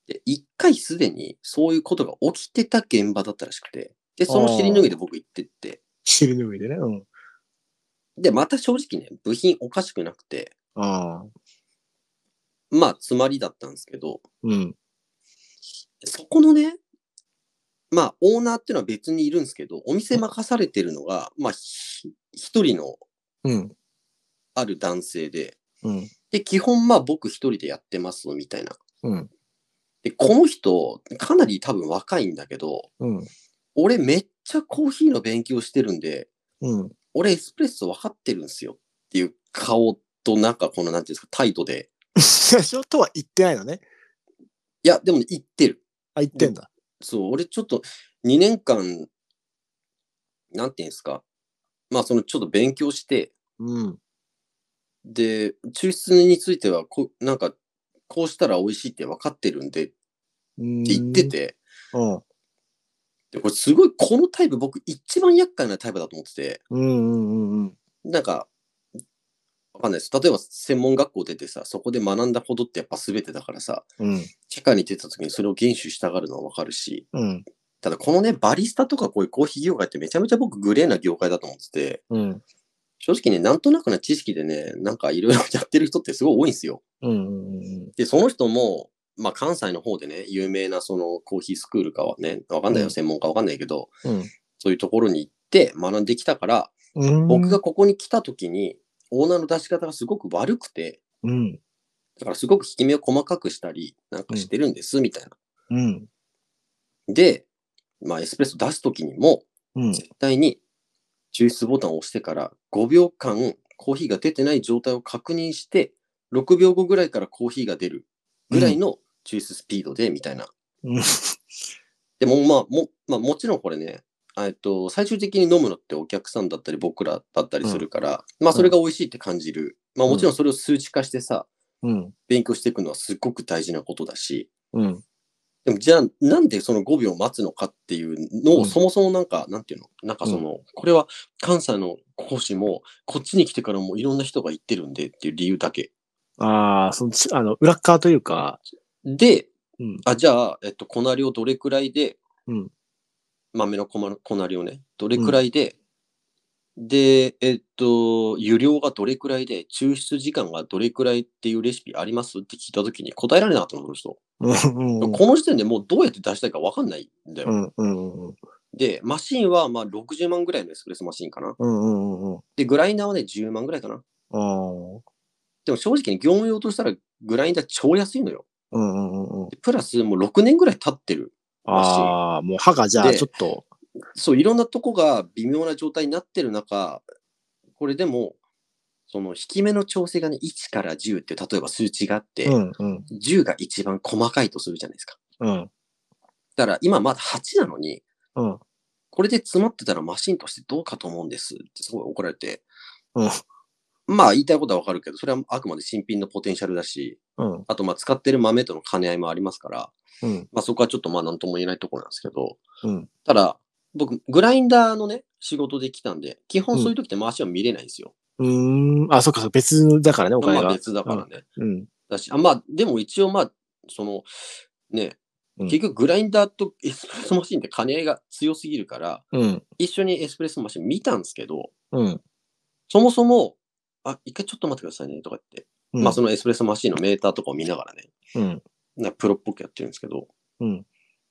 で、一回すでにそういうことが起きてた現場だったらしくて、で、その尻拭いで僕行ってって、 尻拭いでね。うん。 で、また正直ね、部品おかしくなくて、 ああ。 まあ、詰まりだったんですけど、 うん。 そこのね、まあ、オーナーっていうのは別にいるんですけど、お店任されてるのが、まあ、ひ一人のうん。 ある男性で、 うん。 で、基本まあ僕一人でやってますみたいな。 うん。 で、この人、かなり多分若いんだけど、 うん。 俺めっちゃコーヒーの勉強してるんで、 うん。 俺エスプレッソ分かってるんですよっていう顔となんかこのなんていうんですか、態度で。 最初とは言ってないのね。 いや、でも、ね、言ってる。 あ、言ってんだ。 そう、俺ちょっとにねんかん、なんていうんですか、まあそのちょっと勉強して、 うん。 で、抽出についてはこ、なんか、こうしたら美味しいって分かってるんでってう言ってーん。 て、 うん。 で、これすごい、このタイプ僕一番厄介なタイプだと思ってて、 うんうんうんうん。 なんか、わかんないです。例えば専門学校出てさ、そこで学んだことってやっぱ全てだからさ、 うん。 社会に出た時にそれを厳守したがるのはわかるし、 うん。 ただこのね、バリスタとかこういうコーヒー業界ってめちゃめちゃ僕グレーな業界だと思ってて、 うん。 正直ね、なんとなくな知識でね、なんかいろいろやってる人ってすごい多いんですよ。 うんうんうんで、その人も、まあ関西の方でね、有名なそのコーヒースクールかはね、わかんないよ、専門家わかんないけど、 うん。 そういうところに行って学んできたから、 うん。 僕がここに来た時に、オーナーの出し方がすごく悪くて、 うん。 だからすごく引き目を細かくしたり、なんかしてるんです、みたいな。 うん。 で、まあエスプレッソ出す時にも、 うん。 絶対に抽出ボタンを押してからごびょうかんコーヒーが出てない状態を確認して、ろくびょうごぐらいからコーヒーが出るぐらいの抽出スピードで、みたいな。 うん。 でも、まあ、も、まあ、もちろんこれね、えっと、最終的に飲むのってお客さんだったり僕らだったりするから、まあ、それが美味しいって感じる。まあ、もちろんそれを数値化してさ、 うん。 勉強していくのはすごく大事なことだし、 うん。 でもじゃあ、なんでそのごびょう待つのかっていうのを、 うんそもそもなんか、なんていうのなんかその、これは関西の講師も、こっちに来てからもいろんな人が言ってるんでっていう理由だけ。 ああ、そのち、あの、裏っ側というか、 で、 うん。 あ、じゃあ、えっと、粉量どれくらいで、 うん。 豆の粉粉量ね、どれくうん。 らいで、で、えっと、湯量がどれくらいで、抽出時間がどれくらいっていうレシピありますって聞いたときに答えられなかったの、この人。 うん。 この時点でもうどうやって出したいかわかんないんだよ。 うん。うん。うん。 で、マシンはまあろくじゅうまんぐらいのエスプレッソマシンかな。 うん。うん。 で、グラインダーはね、じゅうまんぐらいかな。 ああ。 でも正直に業務用としたらグラインダー超安いのよ。 うん。うん。うん。 でプラスもうろくねんぐらい経ってるマシン。 ああ、もう歯がじゃあちょで、 っと、 そう、いろんなとこが微妙な状態になってる中、これでも、その引き目の調整がね、いちからじゅうって例えば数値があって、 うん。うん。 じゅうが一番細かいとするじゃないですか。 うん。 だから今まだはちなのに、 うん。 これで詰まってたらマシンとしてどうかと思うんですってすごい怒られて、 うん。 まあ言いたいことはわかるけど、それはあくまで新品のポテンシャルだし、 うん。 あとまあ使ってる豆との兼ね合いもありますから、 うん。 まあそこはちょっとまあなんとも言えないところなんですけど、 うん。 ただ、僕、グラインダーのね、仕事で来たんで、基本うん。 そういう時って回しは見れないんですよ。 うーん。あ、そっか、そっか別だからね、お金が。 まあ別だうん。 からね。 うん。 だし、あ、まあ、でも一応まあ、その、ね、 うん。 結局グラインダーとエスプレッソマシンって兼ね合いが強すぎるから、 うん。 一緒にエスプレッソマシン見たんですけど、 うん。 そもそも、あ、一回ちょっと待ってくださいね、とか言って、 うん。 まあそのエスプレッソマシンのメーターとかを見ながらね、 うん。 なんかプロっぽくやってるんですけど、 うん。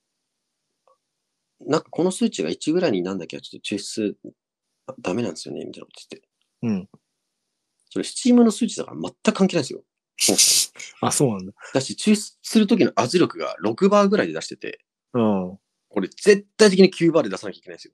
なんかこの数値がいちぐらいになんだけど、ちょっと抽出あダメなんですよね、みたいなこと言って。 うん。 それスチームの数値だから全く関係ないですよ。 あ、そうなんだ。 だし、抽出する時の圧力がろくバーぐらいで出してて、 うん。 これ絶対的にきゅうバーで出さなきゃいけないんですよ。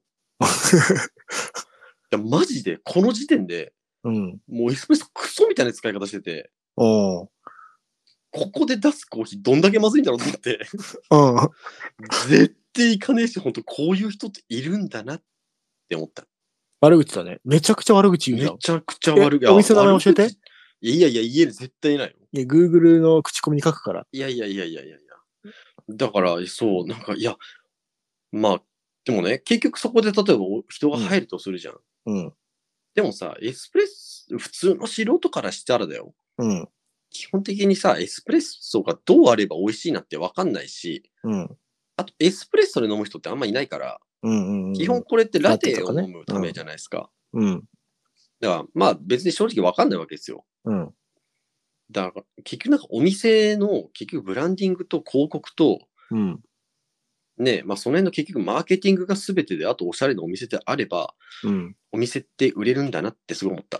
いや、マジで、この時点で、 うん。 もうエスプレッソクソみたいな使い方してて、 おー。 ここで出すコーヒーどんだけまずいんだろうと思って、 うん。 絶対いかねえし、ほんとこういう人っているんだなって思った。 悪口だね。めちゃくちゃ悪口言うじゃん。 めちゃくちゃ悪い。 えお店の名前教えて。 悪口いやいやいや、家で絶対ないよ。 いや、Google の口コミに書くから。 いやいやいやいやいやいや。だから、そう、なんか、いや、まあ、でもね、結局そこで例えば人が入るとするじゃん。 うん。 でもさ、エスプレッソ、普通の素人からしたらだよ。 うん。 基本的にさ、エスプレッソがどうあれば美味しいなって分かんないし、 うん。 あとエスプレッソで飲む人ってあんまいないから、 うんうんうん、 基本これってラテをね、 飲むためじゃないですか。 うん。 だから、まあ別に正直分かんないわけですよ。 うん。 だから、結局なんかお店の結局ブランディングと広告と、 うん。 ね、まあその辺の結局マーケティングが全てで、あとおしゃれなお店であれば、 うん、 お店って売れるんだなってすごい思った。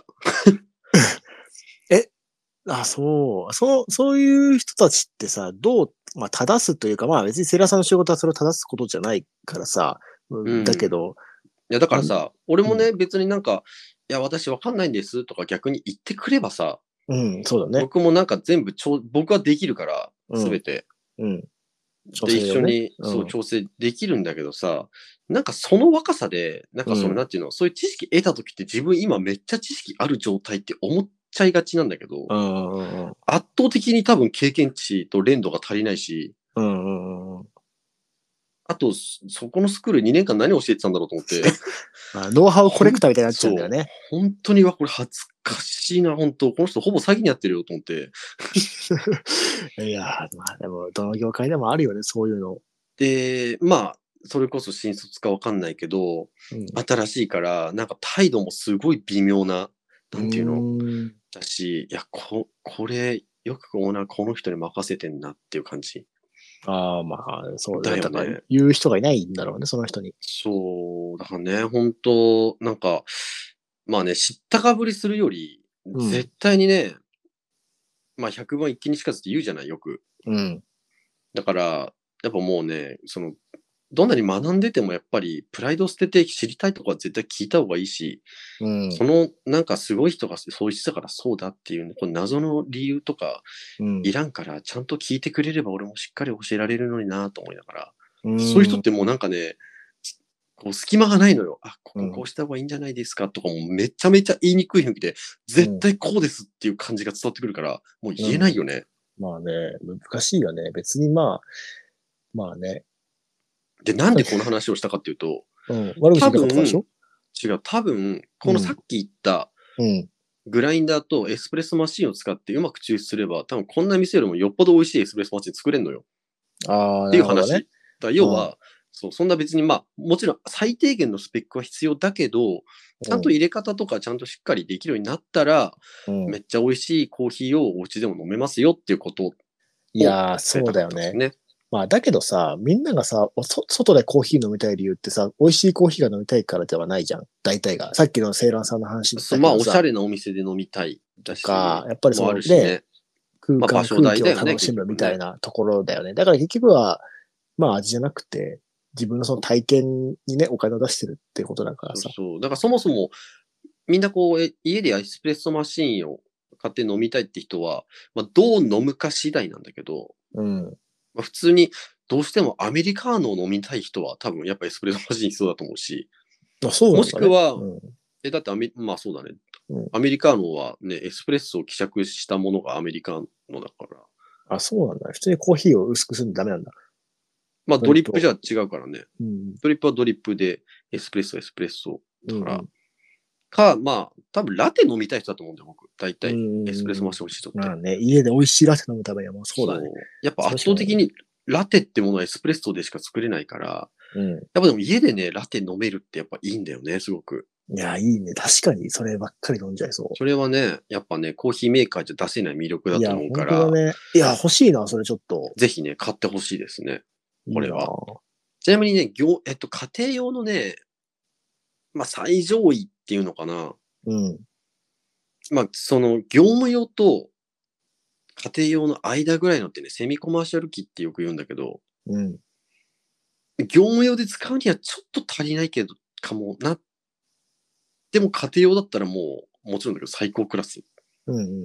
え、あ、そう。そう、そういう人たちってさ、どう、まあ正すというか、まあ別にセーラーさんの仕事はそれを正すことじゃないからさ、うん、だけど。 いやだからさ、俺もね、うん、別になんか、いや私わかんないんですとか逆に言ってくればさ、 うん、そうだね。 僕もなんか全部ちょ、僕はできるから、すべて。 うん。うん、 で、一緒に、うん、そう、調整できるんだけどさ、なんかその若さで、なんかその、うん、なんていうの、そういう知識得た時って自分今めっちゃ知識ある状態って思っちゃいがちなんだけど、 うんうん、 圧倒的に多分経験値と連度が足りないし、 うんうんうん、 あと、そこのスクールにねんかん何教えてたんだろうと思って。 ノウハウコレクターみたいになっちゃうんだよね。 本当にはこれ恥ずかしいな、本当この人ほぼ詐欺にやってるよと思って。 いやー、まあでも、どの業界でもあるよね、そういうの。 で、まあ、それこそ新卒かわかんないけど、うん、新しいから、なんか態度もすごい微妙な、なんていうのだし、いや、こ、これ、よくオーナーこの人に任せてんなっていう感じ。 ああ、まあ、そうだよね。だから言う人がいないんだろうね、その人に。 そう、だからね、本当なんか、まあね、知ったかぶりするより、うん、絶対にね、まあひゃくばん一気にしかずって言うじゃない、よく。 うん。 だから、やっぱもうね、その、どんなに学んでてもやっぱり、プライドを捨てて知りたいとこは絶対聞いた方がいいし、うん、その、なんかすごい人がそう言ってたからそうだっていう、ね、この謎の理由とか、いらんから、ちゃんと聞いてくれれば俺もしっかり教えられるのになと思いながら、うん、そういう人ってもうなんかね、こう隙間がないのよ。あ、こここうした方がいいんじゃないですかとかもめちゃめちゃ言いにくい雰囲気で、絶対こうですっていう感じが伝わってくるから、もう言えないよね。 うん、まあね、難しいよね。別にまあ、まあね。 で、なんでこの話をしたかっていうと、 うん、悪口言いたかったでしょ？ 違う、多分、このさっき言った、グラインダーとエスプレッソマシンを使ってうまく抽出すれば、多分こんな店よりもよっぽど美味しいエスプレッソマシン作れんのよ。 ああ、 っていう話。 ね、 だ要は、うん、そう、そんな別に、まあ、もちろん最低限のスペックは必要だけど、ちゃんと入れ方とかちゃんとしっかりできるようになったら、うん、めっちゃ美味しいコーヒーをお家でも飲めますよっていうことを、 いやー、そうだよね。まあ、だけどさ、みんながさ、外でコーヒー飲みたい理由ってさ、美味しいコーヒーが飲みたいからではないじゃん。大体が。さっきのセイランさんの話だけどさ。 まあ、おしゃれなお店で飲みたいだし。 か、やっぱりその、ね、 ね、 空間、まあ、空気を楽しむみたいなところだよね。だから結局は、まあ味じゃなくて、自分のその体験にね、お金を出してるってことだからさ。 そうそう。だからそもそも、みんなこう、家でエスプレッソマシンを買って飲みたいって人は、まあ、どう飲むか次第なんだけど、 うん。 まあ、普通に、どうしてもアメリカーノを飲みたい人は多分やっぱエスプレッソマシン必要だと思うし、 あ、そうなんだね、 もしくは、 うん、 え、だってアメ、まあそうだね、うん。アメリカーノはね、エスプレッソを希釈したものがアメリカーノだから。 あ、そうなんだ。普通にコーヒーを薄くするのダメなんだ。 まあドリップじゃ違うからね。 うん、 ドリップはドリップで、エスプレッソ、エスプレッソ。だから、うん、か、まあ、多分ラテ飲みたい人だと思うんだよ、僕。大体、エスプレッソマシン美味しい人って。 まあね、家で美味しいラテ飲むためにはもうそうだね。 やっぱ圧倒的にラテってものはエスプレッソでしか作れないから、うん、やっぱでも家でね、ラテ飲めるってやっぱいいんだよね、すごく。 いや、いいね。確かにそればっかり飲んじゃいそう。 それはね、やっぱね、コーヒーメーカーじゃ出せない魅力だと思うから。 いや、本当だね。いや、欲しいな、それちょっと。 ぜひね、買ってほしいですね。これは。いいちなみにね、業、えっと、家庭用のね、まあ、最上位っていうのかな。うん。まあ、その、業務用と家庭用の間ぐらいのってね、セミコマーシャル機ってよく言うんだけど、うん。業務用で使うにはちょっと足りないけど、かもな。でも家庭用だったらもう、もちろんだけど最高クラス。うんうんうん。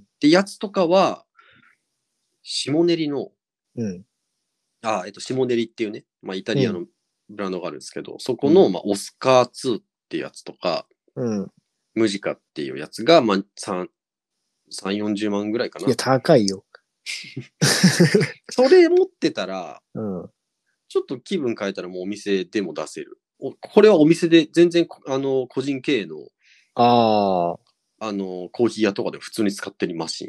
で、やつとかは、下練りの、うん。あ、えっと、下練りっていうね、まあ、イタリアのブランドがあるんですけど、うん、そこの、まあ、オスカーツーってやつとか、うん。ムジカっていうやつが、まあ、3、3、よんじゅうまんぐらいかな。 いや、高いよ。 それ持ってたら、うん。ちょっと気分変えたらもうお店でも出せる。これはお店で全然、あの、個人経営の、 ああ。 あの、コーヒー屋とかで普通に使ってるマシン。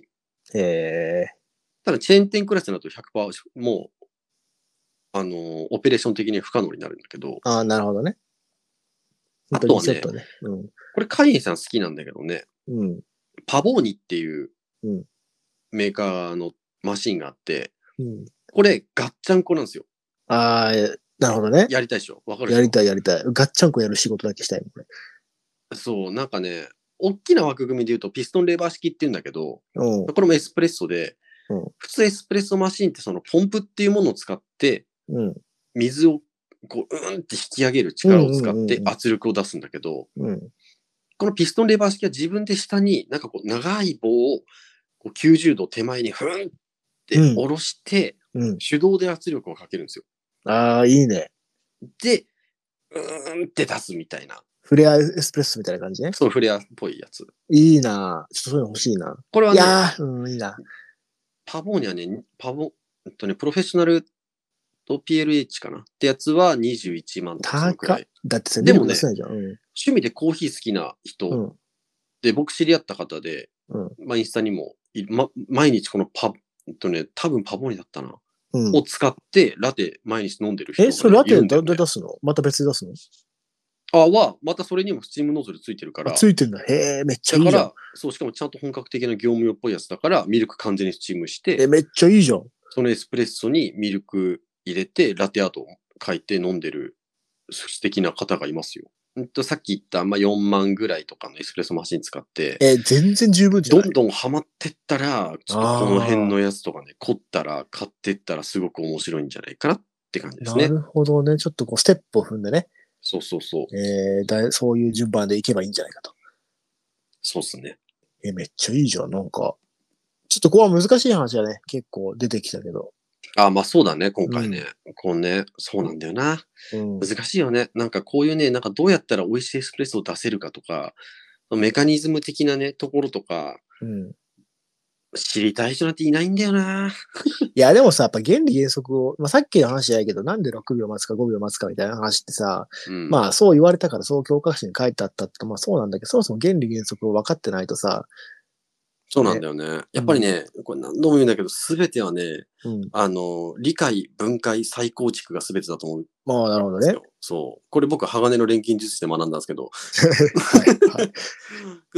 へえ。 ただチェーン店クラスになると ひゃくパーセント もう、あのー、オペレーション的に不可能になるんだけど。 ああ、なるほどね。 あとはね、 ねうん、 これカイエンさん好きなんだけどね、 うん、 パボーニっていううんメーカーのマシンがあって、 うん、 これガッチャンコなんですよ。 ああ、なるほどね。 やりたいでしょ？わかるでしょ？ やりたいやりたい。ガッチャンコやる仕事だけしたいもん、これ。 そう、なんかね、大きな枠組みで言うとピストンレバー式って言うんだけど、 うん、 これもエスプレッソで、 うん、 普通エスプレッソマシンってそのポンプっていうものを使って、 うん、 水をこう、うんって引き上げる力を使って圧力を出すんだけど、 うん、 このピストンレバー式は自分で下になんかこう長い棒をこうきゅうじゅうど手前にふんって下ろして、 うん、 手動で圧力をかけるんですよ。 ああ、いいね。 で、うーんって出すみたいな。 フレアエスプレッソみたいな感じね。 そう、フレアっぽいやつ。 いいなちょっとそういうの欲しいな。 これはね、 いやー、うん、いいな。 パボーニャね、パボ、えっとね、プロフェッショナルと ピーエルエイチ かなってやつはにじゅういちまんとかそのくらい。 だってさ、 でもね、 うん、趣味でコーヒー好きな人、うん、で、僕知り合った方で、うん、まあ、インスタにも、ま、毎日このパ、えっとね、多分パボーニだったな。うん、を使ってラテ毎日飲んでる人が、ね、 え、それラテどう出すの？また別で出すの？ あは、またそれにもスチームノズルついてるから。 ついてんだ。へえ、めっちゃいいじゃん。だから、 そう、しかもちゃんと本格的な業務用っぽいやつだから、ミルク完全にスチームして。 え、めっちゃいいじゃん。 そのエスプレッソにミルク入れて、ラテアートを書いて飲んでる素敵な方がいますよ。んと、さっき言った、まあ、よんまんぐらいとかのエスプレッソマシン使って。 え、全然十分じゃない？ どんどんハマってったら、ちょっとこの辺のやつとかね、凝ったら、買ってったらすごく面白いんじゃないかなって感じですね。 なるほどね。ちょっとこう、ステップを踏んでね。 そうそうそう。 えー、だそういう順番でいけばいいんじゃないかと。 そうっすね。 え、めっちゃいいじゃん。なんか、ちょっとここは難しい話だね。結構出てきたけど。 あ、まあそうだね、今回ね。うん、こうね、そうなんだよな、うん。難しいよね。なんかこういうね、なんかどうやったら美味しいエスプレッソを出せるかとか、メカニズム的なね、ところとか、うん、知りたい人なんていないんだよな。 いや、でもさ、やっぱ原理原則を、まあ、さっきの話じゃないけど、なんでろくびょう待つかごびょう待つかみたいな話ってさ、うん、まあそう言われたからそう教科書に書いてあったって、まあそうなんだけど、そもそも原理原則を分かってないとさ、 そうなんだよね。ね、やっぱりね、うん、これ何度も言うんだけど、すべてはね、うん、あの、理解、分解、再構築がすべてだと思う。 まあ、なるほどね。 そう。これ僕、鋼の錬金術師で学んだんですけど。はいはい、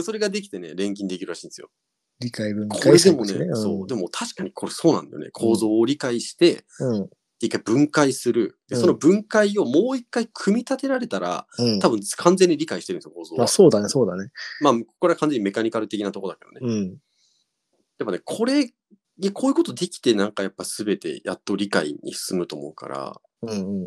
それができてね、錬金できるらしいんですよ。 理解分解、 これでもね、うん、そう。でも確かにこれそうなんだよね。構造を理解して、うん、一回分解する。で、その分解をもう一回組み立てられたら、うん、多分完全に理解してるんですよ、構造は。 まあそうだね、そうだね。 まあ、これは完全にメカニカル的なところだけどね。うん。やっぱね、これ、こういうことできて、なんかやっぱ全てやっと理解に進むと思うから、うんうんうんうん、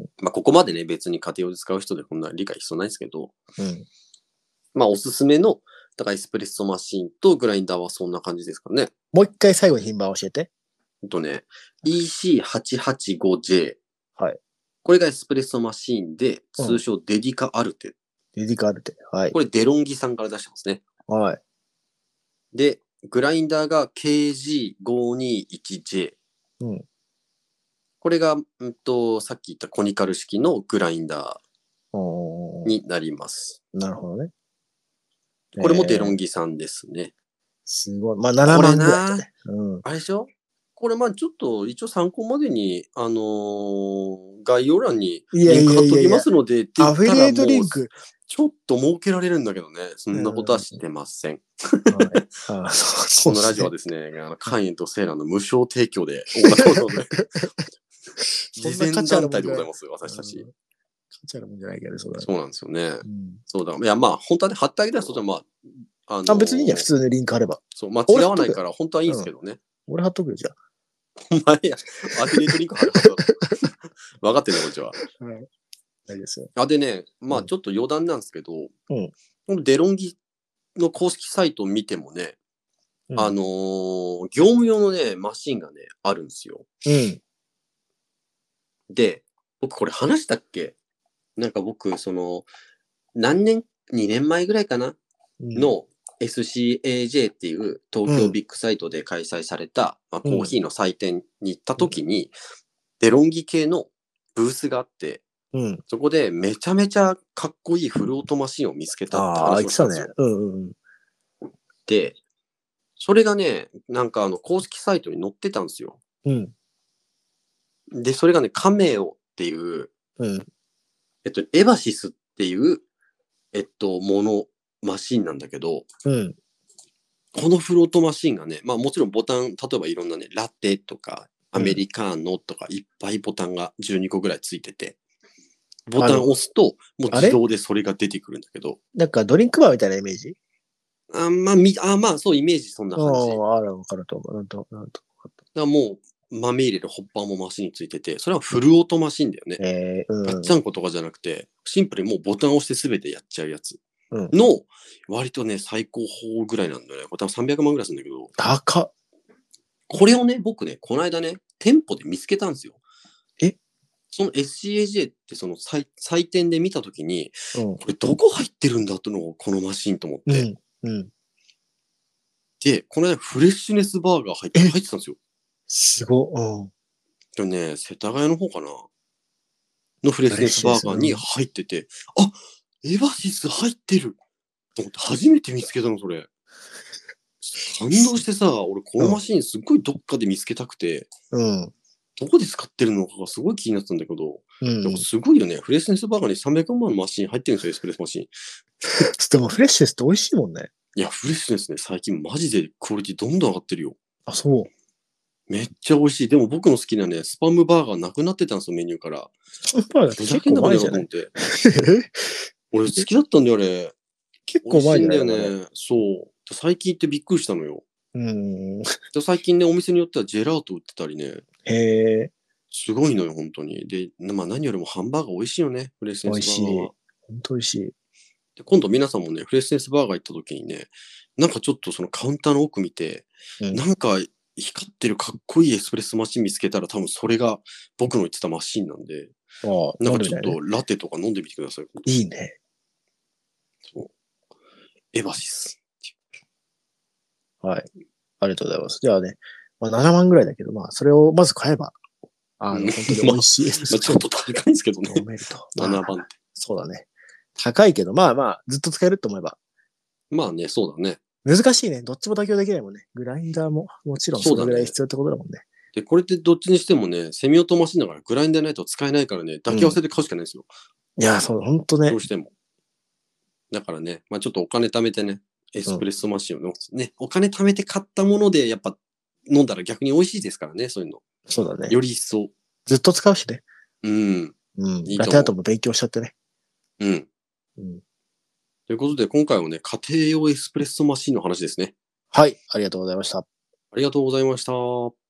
まあここまでね、別に家庭で使う人でこんな理解必要ないですけど、うん、まあおすすめの、だからエスプレッソマシンとグラインダーはそんな感じですかね。 もう一回最後に品番教えて。 えっとね、イーシーはちはちごジェー。 はい。 これがエスプレッソマシンで、通称デディカアルテ。 うん、デディカアルテ。はい。 これデロンギさんから出してますね。 はい。 で、グラインダーが ケージーごにいちジェー。うん。これが、うんと、さっき言ったコニカル式のグラインダーになります。 なるほどね。 これもデロンギさんですね。 すごい。まあ、ななまんぐらいだね。 うん。あれでしょ？これまあちょっと一応参考までに、あのー、概要欄にリンク貼っときますので、って言ったらもうアフィリエイトリンク。 ちょっと設けられるんだけどね。そんなことはしてません。このラジオはですね、あの肝炎とセーラーの無償提供で行ってますので。慈善団体でございます、私たち。 価値あるもんじゃないけど、そうだね。 そうなんですよね。うん、そうだ。いや、まあ、本当はね、貼ってあげたら、そっちはまあ、 あのー、あ、別にいいや、普通にリンク貼れば。 そう、間違わないから、本当はいいんですけどね。 うん、俺貼っとくよ、じゃあ。 お前や、アフィリエイトリンク貼るはずだろ。分かってるよ、こっちは。はい。 大丈夫ですよ。 あ、でね、まあ、ちょっと余談なんですけど、うん、このデロンギの公式サイトを見てもね、うん、あのー、業務用のね、マシンがね、あるんですよ。うん。で、僕これ話したっけ？なんか僕、その、何年、にねんまえぐらいかな、うん、の エスシーエージェー っていう東京ビッグサイトで開催された、うん、まあ、コーヒーの祭典に行った時に、うん、デロンギ系のブースがあって、うん、そこでめちゃめちゃかっこいいフルオートマシンを見つけたって話をしたんですよ。 ああ、言ってたね。うんうん、 で、 それがね、なんかあの、公式サイトに載ってたんですよ。 うん。 で、それがね、カメオっていう、 うん。 えっと、エバシスっていう、えっと、もの、マシンなんだけど、 うん。 このフロートマシンがね、まあもちろんボタン、例えばいろんなね、ラテとか、アメリカーノとかいっぱいボタンがじゅうにこぐらいついてて、ボタンを押すと、もう自動でそれが出てくるんだけど。 なんかドリンクバーみたいなイメージあまあ、み、あまあ、そう、イメージそんな感じ。 ああ、あら、わかると思う。なんと、なんと。 だからもう、豆入れるホッパーもマシンについてて、それはフルオートマシンだよね。 えー、うん。 ガッチャンコとかじゃなくて、シンプルにもうボタンを押して全てやっちゃうやつ。 うん、 の、割とね、最高峰ぐらいなんだよね。これ多分さんびゃくまんぐらいするんだけど。 高っ。 これをね、僕ね、この間ね、店舗で見つけたんですよ。 えその エスシーエージェー ってその採採点で見たときに、 うん、 これどこ入ってるんだってのをこのマシンと思って。 うん。うん。 で、この間フレッシュネスバーガー入って入ってたんですよ。 すご。うん。 でもね、世田谷の方かなのフレッシュネスバーガーに入ってて、あ、エバシス入ってると思って初めて見つけたの、それ。感動してさ、俺このマシンすっごいどっかで見つけたくて、 うん。 どこで使ってるのかがすごい気になってたんだけど、 うん、 でもすごいよね。フレッシュネスバーガーにさんびゃくまんのマシン入ってるんですよ、エスプレッソマシン。 でもフレッシュネスって美味しいもんね。 いや、フレッシュネスね、最近マジでクオリティどんどん上がってるよ。 あ、そう。 めっちゃ美味しい。でも僕の好きなね、スパムバーガーなくなってたんですよ、メニューから。 スパムバーガーって結構前じゃない？ 俺好きだったんだよ、あれ。 結構前じゃない？ 美味しいんだよね。そう。最近行ってびっくりしたのよ。 うん。 最近ね、お店によってはジェラート売ってたりね。 へえ。 すごいのよ、本当に。で、まあ何よりもハンバーガー美味しいよね、フレッシュネスバーガーは。美味しい。 本当美味しい。 で、今度皆さんもね、フレッシュネスバーガー行った時にね、なんかちょっとそのカウンターの奥見て、うん、なんか光ってるかっこいいエスプレッソマシン見つけたら多分それが僕の言ってたマシンなんで、ああなんかちょっとラテとか飲んでみてください。 いいね。 そう。エバシス。 はい。ありがとうございます。じゃあね、まあ、ななまんぐらいだけど、まあ、それをまず買えば、あの、本当に美味しい。 まあ、ちょっと高いんですけどね。 飲めると。 ななばんって。 そうだね。高いけど、まあまあ、ずっと使えると思えば。 まあね、そうだね。 難しいね。どっちも妥協できないもんね。グラインダーももちろんそれぐらい必要ってことだもんね。 で、これってどっちにしてもね、セミオートマシンだからグラインダーないと使えないからね、抱き合わせで買うしかないですよ。 うん、いや、そう、ほんとね。 どうしても。だからね、まあちょっとお金貯めてね、エスプレッソマシンをね、うん、ね、お金貯めて買ったもので、やっぱ飲んだら逆に美味しいですからね、そういうの。 そうだね。 より一層。 ずっと使うしね。 うん。 うん。いいラテアートも勉強しちゃってね。 うん。うん。ということで、今回はね、家庭用エスプレッソマシンの話ですね。 はい。ありがとうございました。 ありがとうございました。